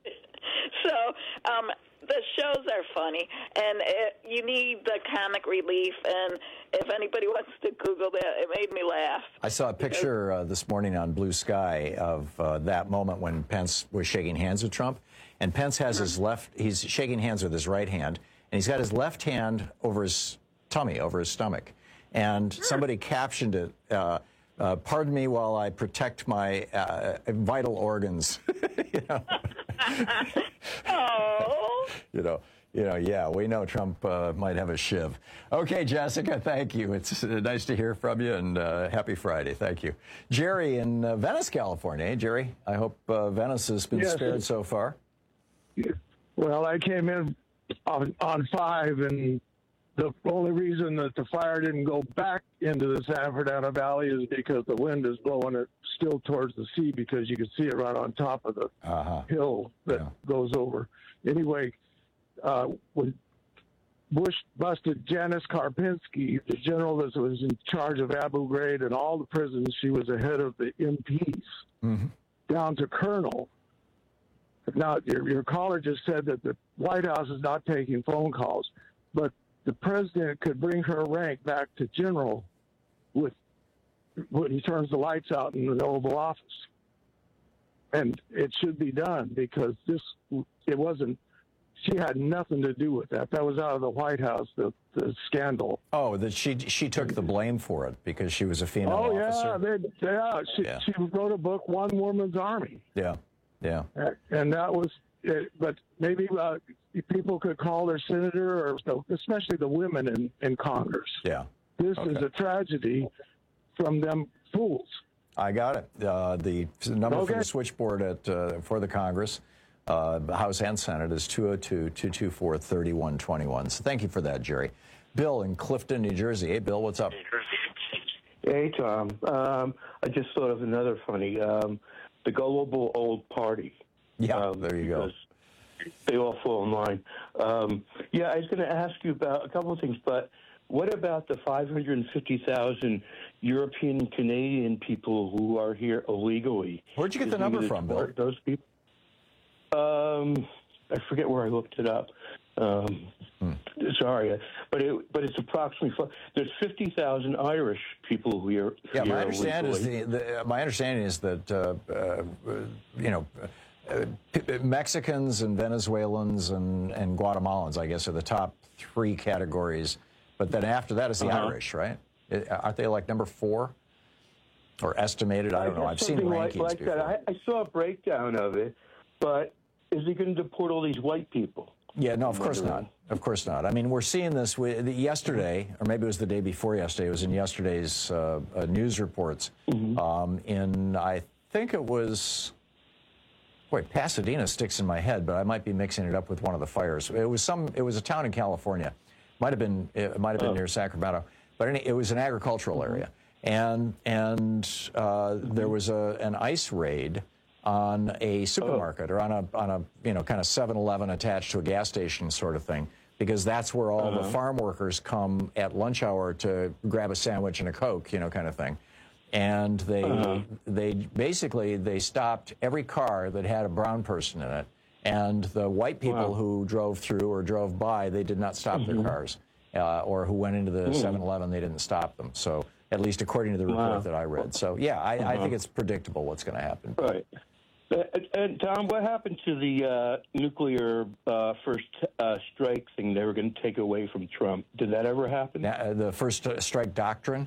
So um, the shows are funny, and it, you need the comic relief, and if anybody wants to Google that, it made me laugh. I saw a picture uh, this morning on Blue Sky of uh, that moment when Pence was shaking hands with Trump, and Pence has mm-hmm. his left, he's shaking hands with his right hand, and he's got his left hand over his tummy, over his stomach, and sure. somebody captioned it, uh, uh, pardon me while I protect my uh, vital organs. you know? Oh. you know, you know, yeah, we know Trump uh, might have a shiv. Okay, Jessica, thank you. It's uh, nice to hear from you, and uh, happy Friday. Thank you. Jerry in uh, Venice, California. Hey, Jerry, I hope uh, Venice has been yes, spared so far. Well, I came in on, on five, and the only reason that the fire didn't go back into the San Fernando Valley is because the wind is blowing it still towards the sea, because you can see it right on top of the uh-huh. hill that yeah. goes over. Anyway, uh, when Bush busted Janice Karpinski, the general that was in charge of Abu Ghraib and all the prisons, she was the head of the M Ps, mm-hmm. down to colonel. Now, your, your caller just said that the White House is not taking phone calls, but the president could bring her rank back to general with when he turns the lights out in the Oval Office. And it should be done because this, it wasn't, she had nothing to do with that. That was out of the White House, the, the scandal. Oh, that she she took the blame for it because she was a female oh, officer? Oh, yeah. They, yeah. She, yeah. She wrote a book, One Woman's Army. Yeah, yeah. And that was, it, but maybe uh, people could call their senator, or especially the women in, in Congress. Yeah. This okay. is a tragedy from them fools. I got it. Uh, the number okay. for the switchboard at uh, for the Congress, uh, the House and Senate, is two oh two, two two four, three one two one. So thank you for that, Jerry. Bill in Clifton, New Jersey. Hey, Bill, what's up? Hey, Tom. Um, I just thought of another funny. Um, the gullible old party. Yeah, um, there you go. They all fall in line. Um, yeah, I was going to ask you about a couple of things, but what about the five hundred fifty thousand European Canadian people who are here illegally? Where'd you get the number from, Bill? Those people. Um, I forget where I looked it up. Um, hmm. Sorry, but it but it's approximately there's fifty thousand Irish people who are yeah. Here My understanding illegally. is the, the my understanding is that uh, uh, you know. Uh, Mexicans and Venezuelans and, and Guatemalans, I guess, are the top three categories. But then after that is the uh-huh. Irish, right? It, aren't they like number four or estimated? I don't know. I've seen rankings like, like before. that. I, I saw a breakdown of it, but is he going to deport all these white people? Yeah, no, of course not. Of course not. I mean, we're seeing this with, yesterday, or maybe it was the day before yesterday. It was in yesterday's uh, uh, news reports. Mm-hmm. Um, in I think it was. Boy, Pasadena sticks in my head, but I might be mixing it up with one of the fires. It was some. It was a town in California. Might have been. It might have been oh. near Sacramento, but any, it was an agricultural area, and and uh, there was a an ICE raid on a supermarket oh. or on a on a you know kind of seven eleven attached to a gas station sort of thing, because that's where all uh-huh. the farm workers come at lunch hour to grab a sandwich and a Coke, you know, kind of thing. And they uh-huh. they basically they stopped every car that had a brown person in it, and the white people wow. who drove through or drove by, they did not stop mm-hmm. their cars, uh, or who went into the seven eleven, they didn't stop them. So at least according to the report wow. that I read. So yeah, I, uh-huh. I think it's predictable what's going to happen. Right. And, and Tom, what happened to the uh, nuclear uh, first uh, strike thing they were going to take away from Trump? Did that ever happen? Now, the first strike doctrine.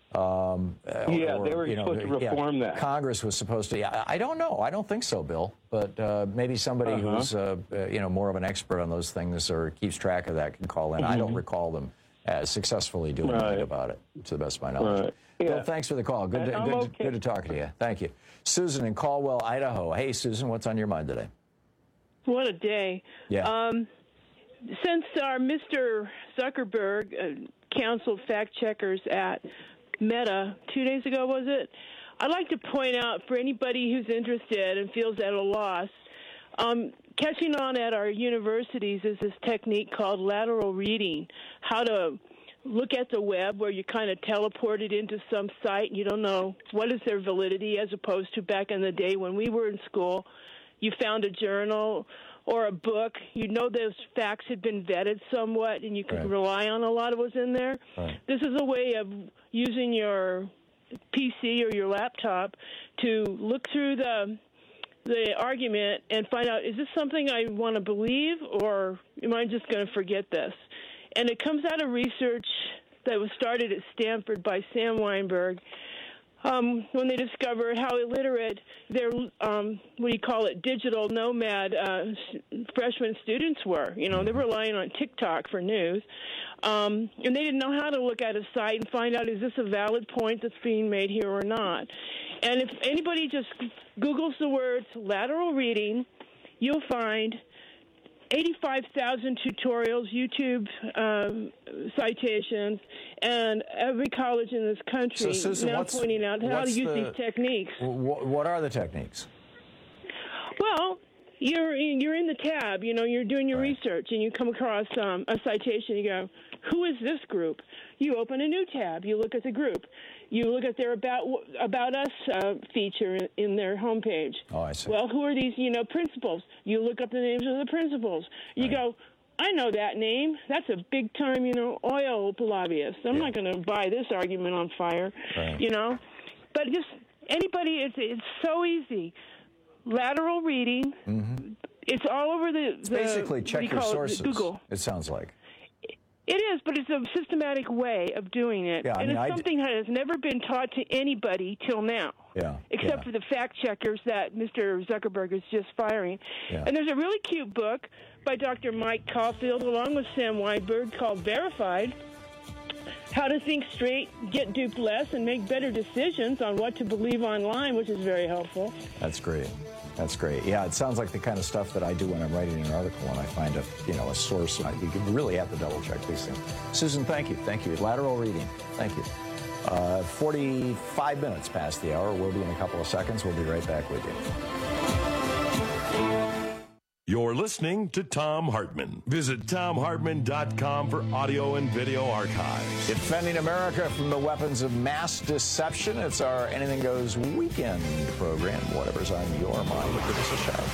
Um, yeah, or, they were you know, supposed to reform yeah, that. Congress was supposed to. Yeah, I don't know. I don't think so, Bill. But uh, maybe somebody uh-huh. who's uh, uh, you know more of an expert on those things or keeps track of that can call in. Mm-hmm. I don't recall them uh, successfully doing right. anything about it, to the best of my knowledge. Right. Yeah. Bill, thanks for the call. Good, to, good, okay. good to talk to you. Thank you, Susan in Caldwell, Idaho. Hey, Susan, what's on your mind today? What a day! Yeah. Um, since our Mister Zuckerberg uh, counseled fact checkers at Meta two days ago, was it? I'd like to point out for anybody who's interested and feels at a loss, um, catching on at our universities is this technique called lateral reading, how to look at the web where you kind of teleported into some site and you don't know what is their validity, as opposed to back in the day when we were in school, you found a journal or a book, you know those facts had been vetted somewhat, and you could right. rely on a lot of what's in there. Right. This is a way of using your P C or your laptop to look through the the argument and find out, is this something I want to believe, or am I just going to forget this? And it comes out of research that was started at Stanford by Sam Weinberg, Um, when they discovered how illiterate their, um, what do you call it, digital nomad uh, freshman students were. You know, they were relying on TikTok for news. Um, and they didn't know how to look at a site and find out, is this a valid point that's being made here or not? And if anybody just Googles the words lateral reading, you'll find eighty-five thousand tutorials, YouTube um, citations, and every college in this country so, Susan, now what's, pointing out how to use the, these techniques. What are the techniques? Well, you're in, you're in the tab, you know, you're doing your right. research, and you come across um, a citation. You go, who is this group? You open a new tab. You look at the group. You look at their about about us uh, feature in, in their homepage. Oh, I see. Well, who are these, you know, principals? You look up the names of the principals. You right. go, I know that name. That's a big-time, you know, oil lobbyist. I'm yeah. not going to buy this argument on fire, right. you know. But just anybody, it's it's so easy. Lateral reading. Mm-hmm. It's all over the. It's the basically check your sources. Google. It sounds like. It is, but it's a systematic way of doing it, yeah, I and mean, it's I something d- that has never been taught to anybody till now. Yeah. Except yeah. for the fact checkers that Mister Zuckerberg is just firing. Yeah. And there's a really cute book by Doctor Mike Caulfield along with Sam Weinberg called Verified: How to Think Straight, Get Duped Less, and Make Better Decisions on What to Believe Online, which is very helpful. That's great. That's great. Yeah, it sounds like the kind of stuff that I do when I'm writing an article, when I find a, you know, a source. I, you really have to double check these things. Susan, thank you. Thank you. Lateral reading. Thank you. Uh, forty-five minutes past the hour. We'll be in a couple of seconds. We'll be right back with you. You're listening to Thom Hartmann. Visit Thom Hartmann dot com for audio and video archives. Defending America from the weapons of mass deception. It's our Anything Goes weekend program. Whatever's on your mind, give us a shout.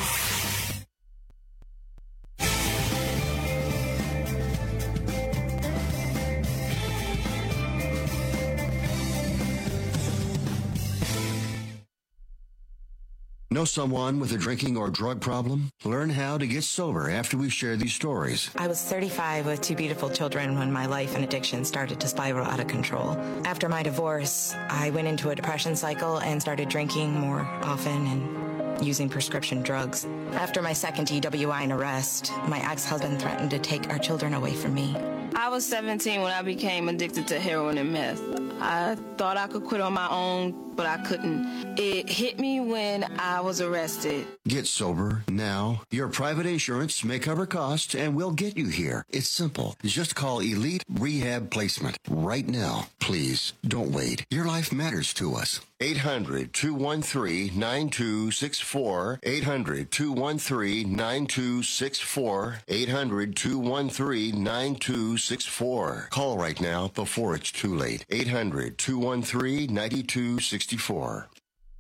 Know someone with a drinking or drug problem? Learn how to get sober after we share these stories. I was thirty-five with two beautiful children when my life and addiction started to spiral out of control. After my divorce, I went into a depression cycle and started drinking more often and using prescription drugs. After my second D W I and arrest, my ex-husband threatened to take our children away from me. I was seventeen when I became addicted to heroin and meth. I thought I could quit on my own, but I couldn't. It hit me when I was arrested. Get sober now. Your private insurance may cover costs and we'll get you here. It's simple. Just call Elite Rehab Placement right now. Please don't wait. Your life matters to us. eight hundred, two one three, nine two six four. eight hundred, two one three, nine two six four. eight hundred, two one three, nine two six four. Call right now before it's too late. eight hundred, two one three, nine two six four.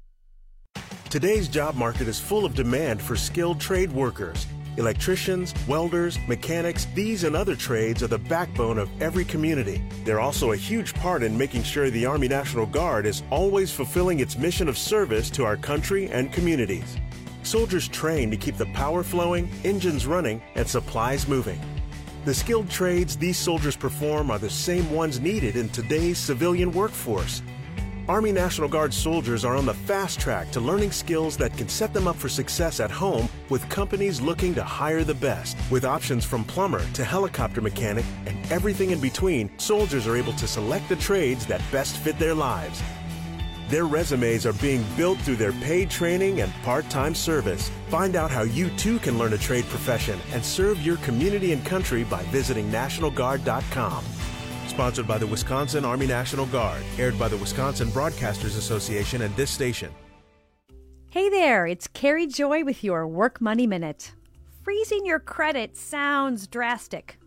Today's job market is full of demand for skilled trade workers. Electricians, welders, mechanics, these and other trades are the backbone of every community. They're also a huge part in making sure the Army National Guard is always fulfilling its mission of service to our country and communities. Soldiers train to keep the power flowing, engines running, and supplies moving. The skilled trades these soldiers perform are the same ones needed in today's civilian workforce. Army National Guard soldiers are on the fast track to learning skills that can set them up for success at home with companies looking to hire the best. With options from plumber to helicopter mechanic and everything in between, soldiers are able to select the trades that best fit their lives. Their resumes are being built through their paid training and part-time service. Find out how you too can learn a trade profession and serve your community and country by visiting National Guard dot com. Sponsored by the Wisconsin Army National Guard. Aired by the Wisconsin Broadcasters Association and this station. Hey there, it's Carrie Joy with your Work Money Minute. Freezing your credit sounds drastic,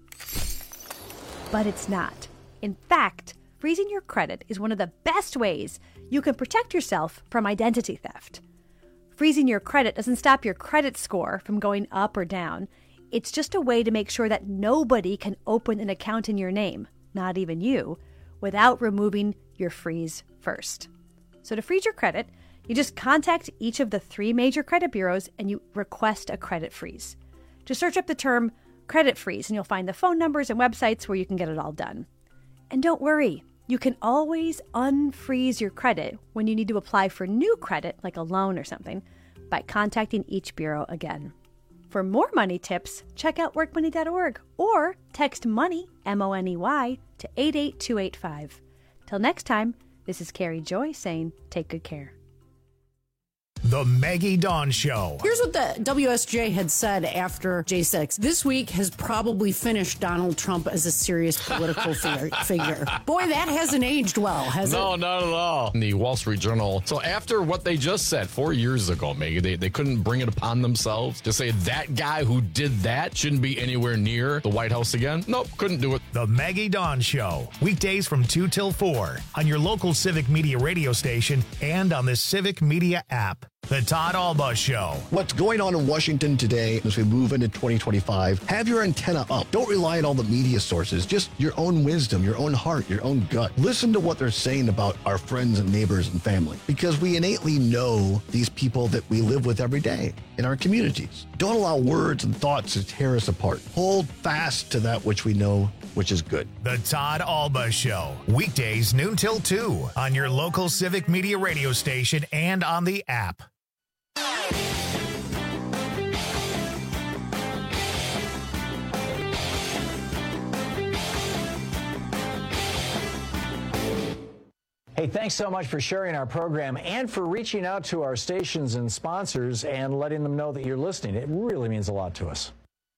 but it's not. In fact, freezing your credit is one of the best ways you can protect yourself from identity theft. Freezing your credit doesn't stop your credit score from going up or down. It's just a way to make sure that nobody can open an account in your name, not even you, without removing your freeze first. So to freeze your credit, you just contact each of the three major credit bureaus and you request a credit freeze. Just search up the term credit freeze and you'll find the phone numbers and websites where you can get it all done. And don't worry, you can always unfreeze your credit when you need to apply for new credit, like a loan or something, by contacting each bureau again. For more money tips, check out work money dot org or text MONEY, M O N E Y, to eight eight two eight five. Till next time, this is Carrie Joy saying take good care. The Maggie Dawn Show. Here's what the W S J had said after J six. This week has probably finished Donald Trump as a serious political figure. figure. Boy, that hasn't aged well, has no, it? No, not at all. In the Wall Street Journal. So after what they just said four years ago, Maggie, they, they couldn't bring it upon themselves to say that guy who did that shouldn't be anywhere near the White House again. Nope, couldn't do it. The Maggie Dawn Show. Weekdays from two till four on your local Civic Media radio station and on the Civic Media app. The Todd Alba Show. What's going on in Washington today as we move into twenty twenty-five? Have your antenna up. Don't rely on all the media sources. Just your own wisdom, your own heart, your own gut. Listen to what they're saying about our friends and neighbors and family, because we innately know these people that we live with every day in our communities. Don't allow words and thoughts to tear us apart. Hold fast to that which we know, which is good. The Todd Alba Show. Weekdays noon till two on your local Civic Media radio station and on the app. Hey, thanks so much for sharing our program and for reaching out to our stations and sponsors and letting them know that you're listening. It really means a lot to us.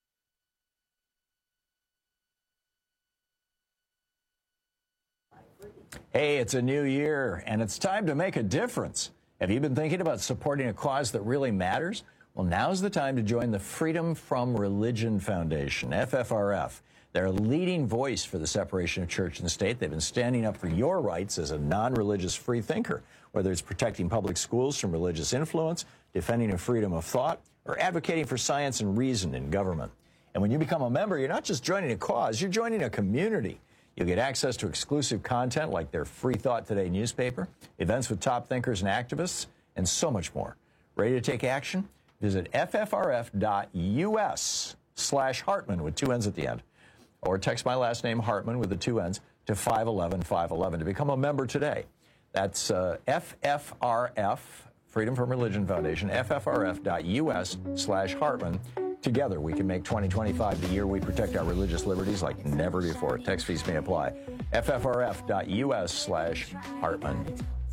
Hey, it's a new year, and it's time to make a difference. Have you been thinking about supporting a cause that really matters? Well, now's the time to join the Freedom from Religion Foundation, F F R F. They're a leading voice for the separation of church and state. They've been standing up for your rights as a non-religious free thinker, whether it's protecting public schools from religious influence, defending a freedom of thought, or advocating for science and reason in government. And when you become a member, you're not just joining a cause, you're joining a community. You'll get access to exclusive content like their Free Thought Today newspaper, events with top thinkers and activists, and so much more. Ready to take action? Visit ffrf.us slash Hartman with two N's at the end. Or text my last name, Hartman, with the two N's, to five one one, five one one to become a member today. That's uh, F F R F, Freedom from Religion Foundation, ffrf.us slash Hartman. Together, we can make twenty twenty-five the year we protect our religious liberties like never before. Text fees may apply. ffrf.us slash Hartman.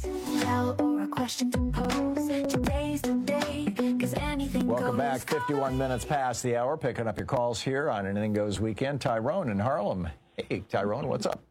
Welcome back. fifty-one minutes past the hour. Picking up your calls here on Anything Goes Weekend. Tyrone in Harlem. Hey, Tyrone, what's up?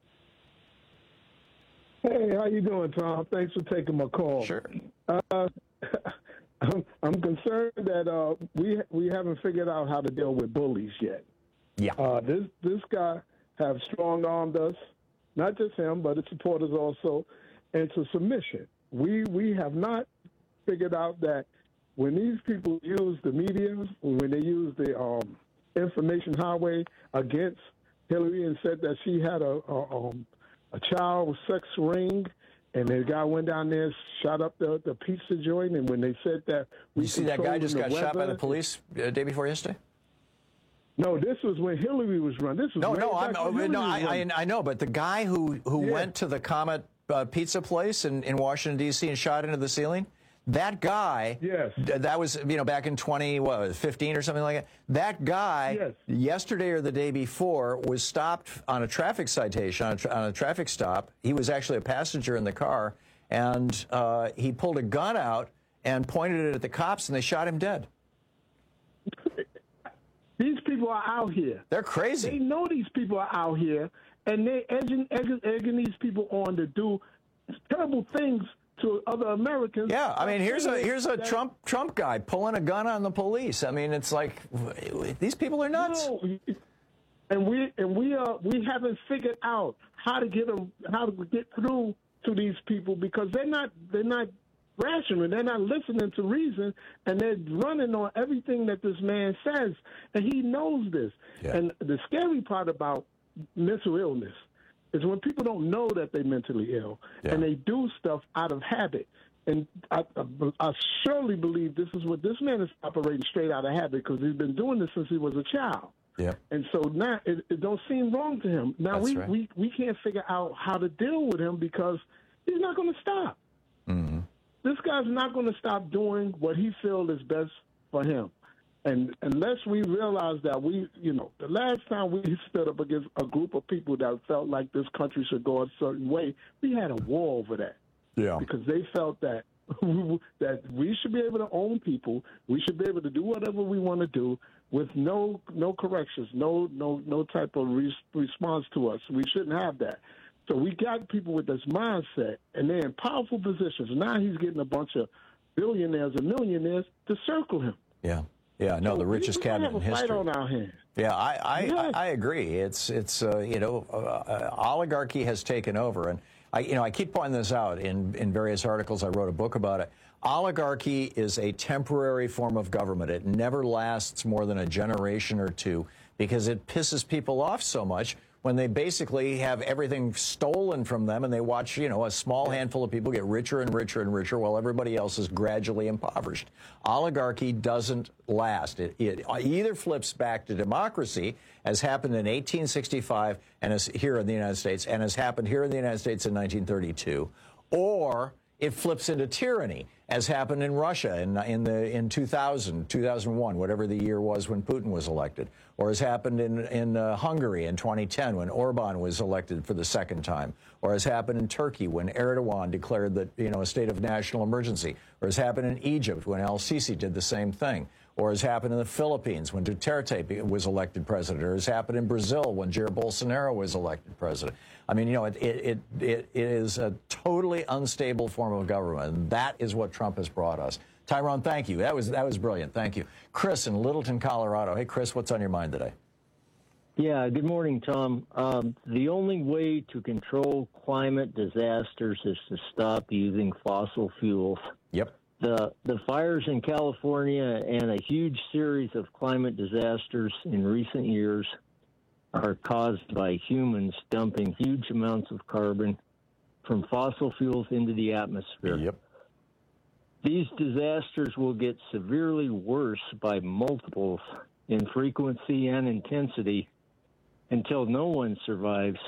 Hey, how you doing, Tom? Thanks for taking my call. Sure. Uh, I'm, I'm concerned that uh, we we haven't figured out how to deal with bullies yet. Yeah. Uh, this this guy have strong armed us, not just him, but his supporters also, into submission. We we have not figured out that when these people use the media, when they use the um, information highway against Hillary and said that she had a a, um, a child sex ring. And the guy went down there, shot up the, the pizza joint, and when they said that we You see that guy just got weather, shot by the police uh, day before yesterday? No, this was when Hillary was running. This was no, way no, back I'm, when no, Hillary I, was I, I know, but the guy who who Yeah. went to the Comet uh, Pizza place in, in Washington D C and shot into the ceiling, that guy, yes, that was you know back in twenty what fifteen or something like that. That guy, yes. yesterday or the day before, was stopped on a traffic citation on a, tra- on a traffic stop. He was actually a passenger in the car. And uh, he pulled a gun out and pointed it at the cops, and they shot him dead. These people are out here. They're crazy. They know these people are out here, and they're egging, egging, egging these people on to do terrible things to other Americans. Yeah, I mean, here's a here's a that, Trump Trump guy pulling a gun on the police. I mean, it's like these people are nuts. No, and we and we are we haven't figured out how to get them how to get through to these people because they're not they're not rational. They're not listening to reason, and they're running on everything that this man says, and he knows this. Yeah. And the scary part about mental illness is when people don't know that they're mentally ill, Yeah. and they do stuff out of habit. And I, I, I surely believe this is what this man is operating straight out of habit because he's been doing this since he was a child. Yeah. And so now it, it don't seem wrong to him. Now That's we, right. we, we can't figure out how to deal with him because he's not going to stop. Mm-hmm. This guy's not going to stop doing what he feels is best for him. And unless we realize that we, you know, the last time we stood up against a group of people that felt like this country should go a certain way, we had a war over that. Yeah. Because they felt that that we should be able to own people. We should be able to do whatever we want to do with no no corrections, no no no type of re- response to us. We shouldn't have that. So we got people with this mindset, and they're in powerful positions. Now he's getting a bunch of billionaires and millionaires to circle him. Yeah. Yeah, no, So the richest we cabinet have in a fight history. on our hands. Yeah, I I, Yeah. I, I agree. It's it's uh, you know uh, uh, oligarchy has taken over, and I you know I keep pointing this out in in various articles. I wrote a book about it. Oligarchy is a temporary form of government. It never lasts more than a generation or two because it pisses people off so much when they basically have everything stolen from them and they watch, you know, a small handful of people get richer and richer and richer while everybody else is gradually impoverished. Oligarchy doesn't last. It, it either flips back to democracy, as happened in eighteen sixty-five and as here in the United States, and has happened here in the United States in nineteen thirty-two, or it flips into tyranny, as happened in Russia in, in, the, in two thousand, two thousand one, whatever the year was when Putin was elected, or has happened in, in uh, Hungary in twenty ten when Orban was elected for the second time, or has happened in Turkey when Erdogan declared that, you know, a state of national emergency, or has happened in Egypt when al-Sisi did the same thing, or has happened in the Philippines when Duterte was elected president, or has happened in Brazil when Jair Bolsonaro was elected president. I mean, you know, it, it, it, it is a totally unstable form of government, and that is what Trump has brought us. Tyrone, thank you. That was, that was brilliant. Thank you. Chris in Littleton, Colorado. Hey, Chris, what's on your mind today? Yeah, good morning, Tom. Um, the only way to control climate disasters is to stop using fossil fuels. Yep. The the fires in California and a huge series of climate disasters in recent years are caused by humans dumping huge amounts of carbon from fossil fuels into the atmosphere. Yep. These disasters will get severely worse by multiples in frequency and intensity until no one survives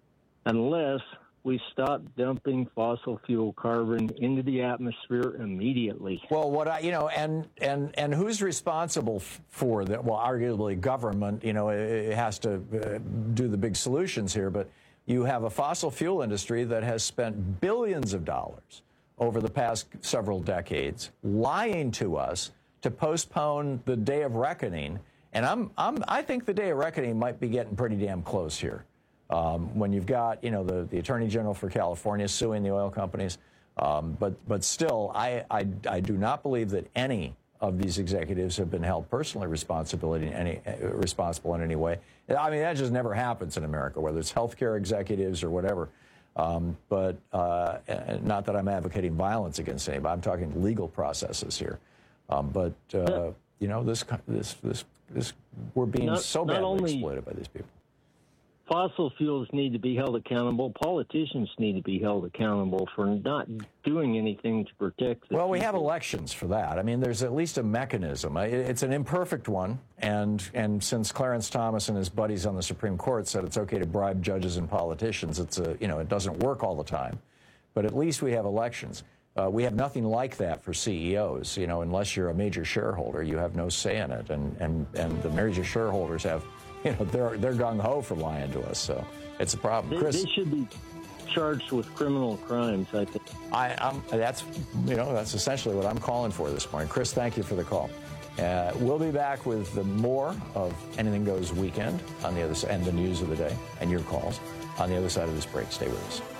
unless we stop dumping fossil fuel carbon into the atmosphere immediately. Well, what I, you know, and and and who's responsible f- for that? Well, arguably government. You know, it, it has to uh, do the big solutions here. But you have a fossil fuel industry that has spent billions of dollars over the past several decades lying to us to postpone the day of reckoning. And I'm I'm I think the day of reckoning might be getting pretty damn close here. Um, when you've got, you know, the, the Attorney General for California suing the oil companies. Um, but but still, I, I, I do not believe that any of these executives have been held personally responsibility in any, uh, responsible in any way. I mean, that just never happens in America, whether it's healthcare executives or whatever. Um, but uh, not that I'm advocating violence against anybody. I'm talking legal processes here. Um, but, uh, you know, this, this, this, this, we're being Not- so not badly only- exploited by these people. Fossil fuels need to be held accountable. Politicians need to be held accountable for not doing anything to protect the Well, we have people. elections for that. I mean, there's at least a mechanism. I- It's an imperfect one, and and since Clarence Thomas and his buddies on the Supreme Court said it's okay to bribe judges and politicians, it's a you know it doesn't work all the time, but at least we have elections. Uh, we have nothing like that for C E Os. You know, unless you're a major shareholder, you have no say in it, and and and the major shareholders have. You know, they're they're gung-ho for lying to us, so it's a problem. They, Chris, they should be charged with criminal crimes, I think. I, I'm, that's, you know, that's essentially what I'm calling for this morning. Chris, thank you for the call. Uh, we'll be back with the more of Anything Goes Weekend on the other side, and the news of the day, and your calls on the other side of this break. Stay with us.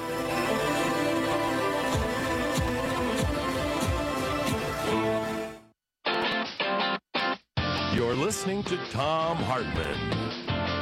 You're listening to Thom Hartmann.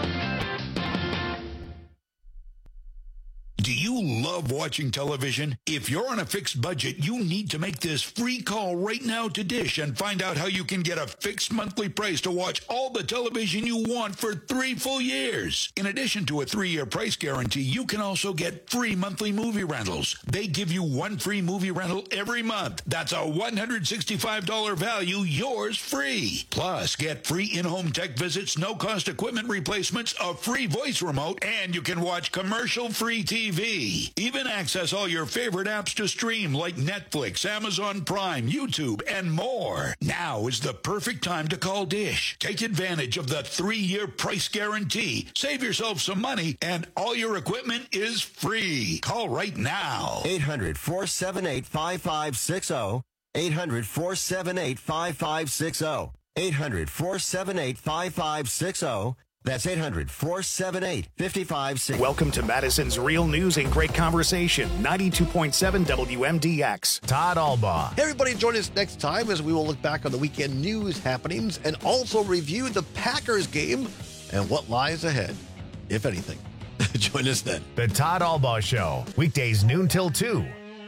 Do you love watching television? If you're on a fixed budget, you need to make this free call right now to Dish and find out how you can get a fixed monthly price to watch all the television you want for three full years. In addition to a three-year price guarantee, you can also get free monthly movie rentals. They give you one free movie rental every month. That's a one hundred sixty-five dollars value, yours free. Plus, get free in-home tech visits, no-cost equipment replacements, a free voice remote, and you can watch commercial-free T V. Even Even access all your favorite apps to stream like Netflix, Amazon Prime, YouTube, and more. Now is the perfect time to call Dish. Take advantage of the three-year price guarantee. Save yourself some money, and all your equipment is free. Call right now. eight hundred, four seven eight, five five six zero. eight hundred, four seven eight, five five six zero. eight hundred, four seven eight, five five six zero. That's eight hundred, four seven eight, five five six zero. Welcome to Madison's Real News and Great Conversation, ninety-two point seven W M D X. Todd Albaugh. Hey, everybody, join us next time as we will look back on the weekend news happenings and also review the Packers game and what lies ahead, if anything. Join us then. The Todd Albaugh Show, weekdays noon till two.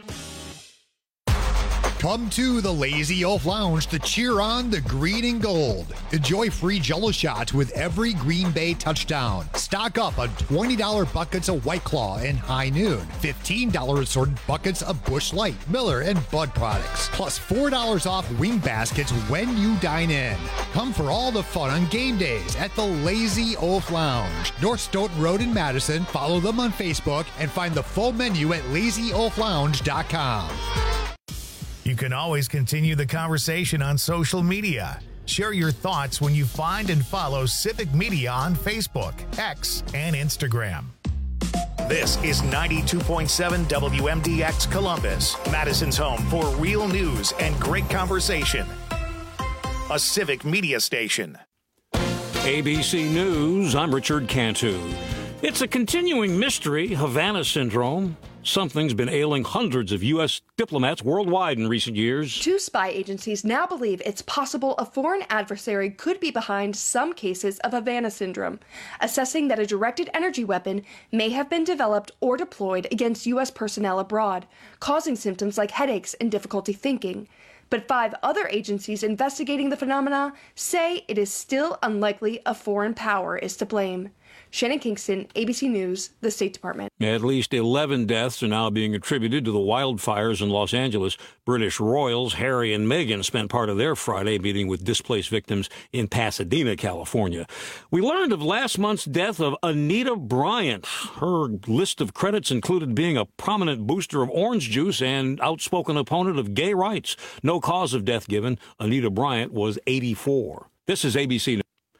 Come to the Lazy Oaf Lounge to cheer on the green and gold. Enjoy free Jell-O shots with every Green Bay touchdown. Stock up on twenty dollars buckets of White Claw and High Noon. fifteen dollars assorted buckets of Busch Light, Miller, and Bud products. Plus four dollars off wing baskets when you dine in. Come for all the fun on game days at the Lazy Oaf Lounge. North Stoughton Road in Madison. Follow them on Facebook and find the full menu at lazy oaf lounge dot com. You can always continue the conversation on social media. Share your thoughts when you find and follow Civic Media on Facebook, X, and Instagram. This is ninety-two point seven W M D X Columbus, Madison's home for real news and great conversation. A Civic Media station. A B C News, I'm Richard Cantu. It's a continuing mystery, Havana Syndrome. Something's been ailing hundreds of U S diplomats worldwide in recent years. Two spy agencies now believe it's possible a foreign adversary could be behind some cases of Havana Syndrome, assessing that a directed energy weapon may have been developed or deployed against U S personnel abroad, causing symptoms like headaches and difficulty thinking. But five other agencies investigating the phenomena say it is still unlikely a foreign power is to blame. Shannon Kingston, A B C News, the State Department. At least eleven deaths are now being attributed to the wildfires in Los Angeles. British royals Harry and Meghan spent part of their Friday meeting with displaced victims in Pasadena, California. We learned of last month's death of Anita Bryant. Her list of credits included being a prominent booster of orange juice and outspoken opponent of gay rights. No cause of death given. Anita Bryant was eighty-four. This is A B C News.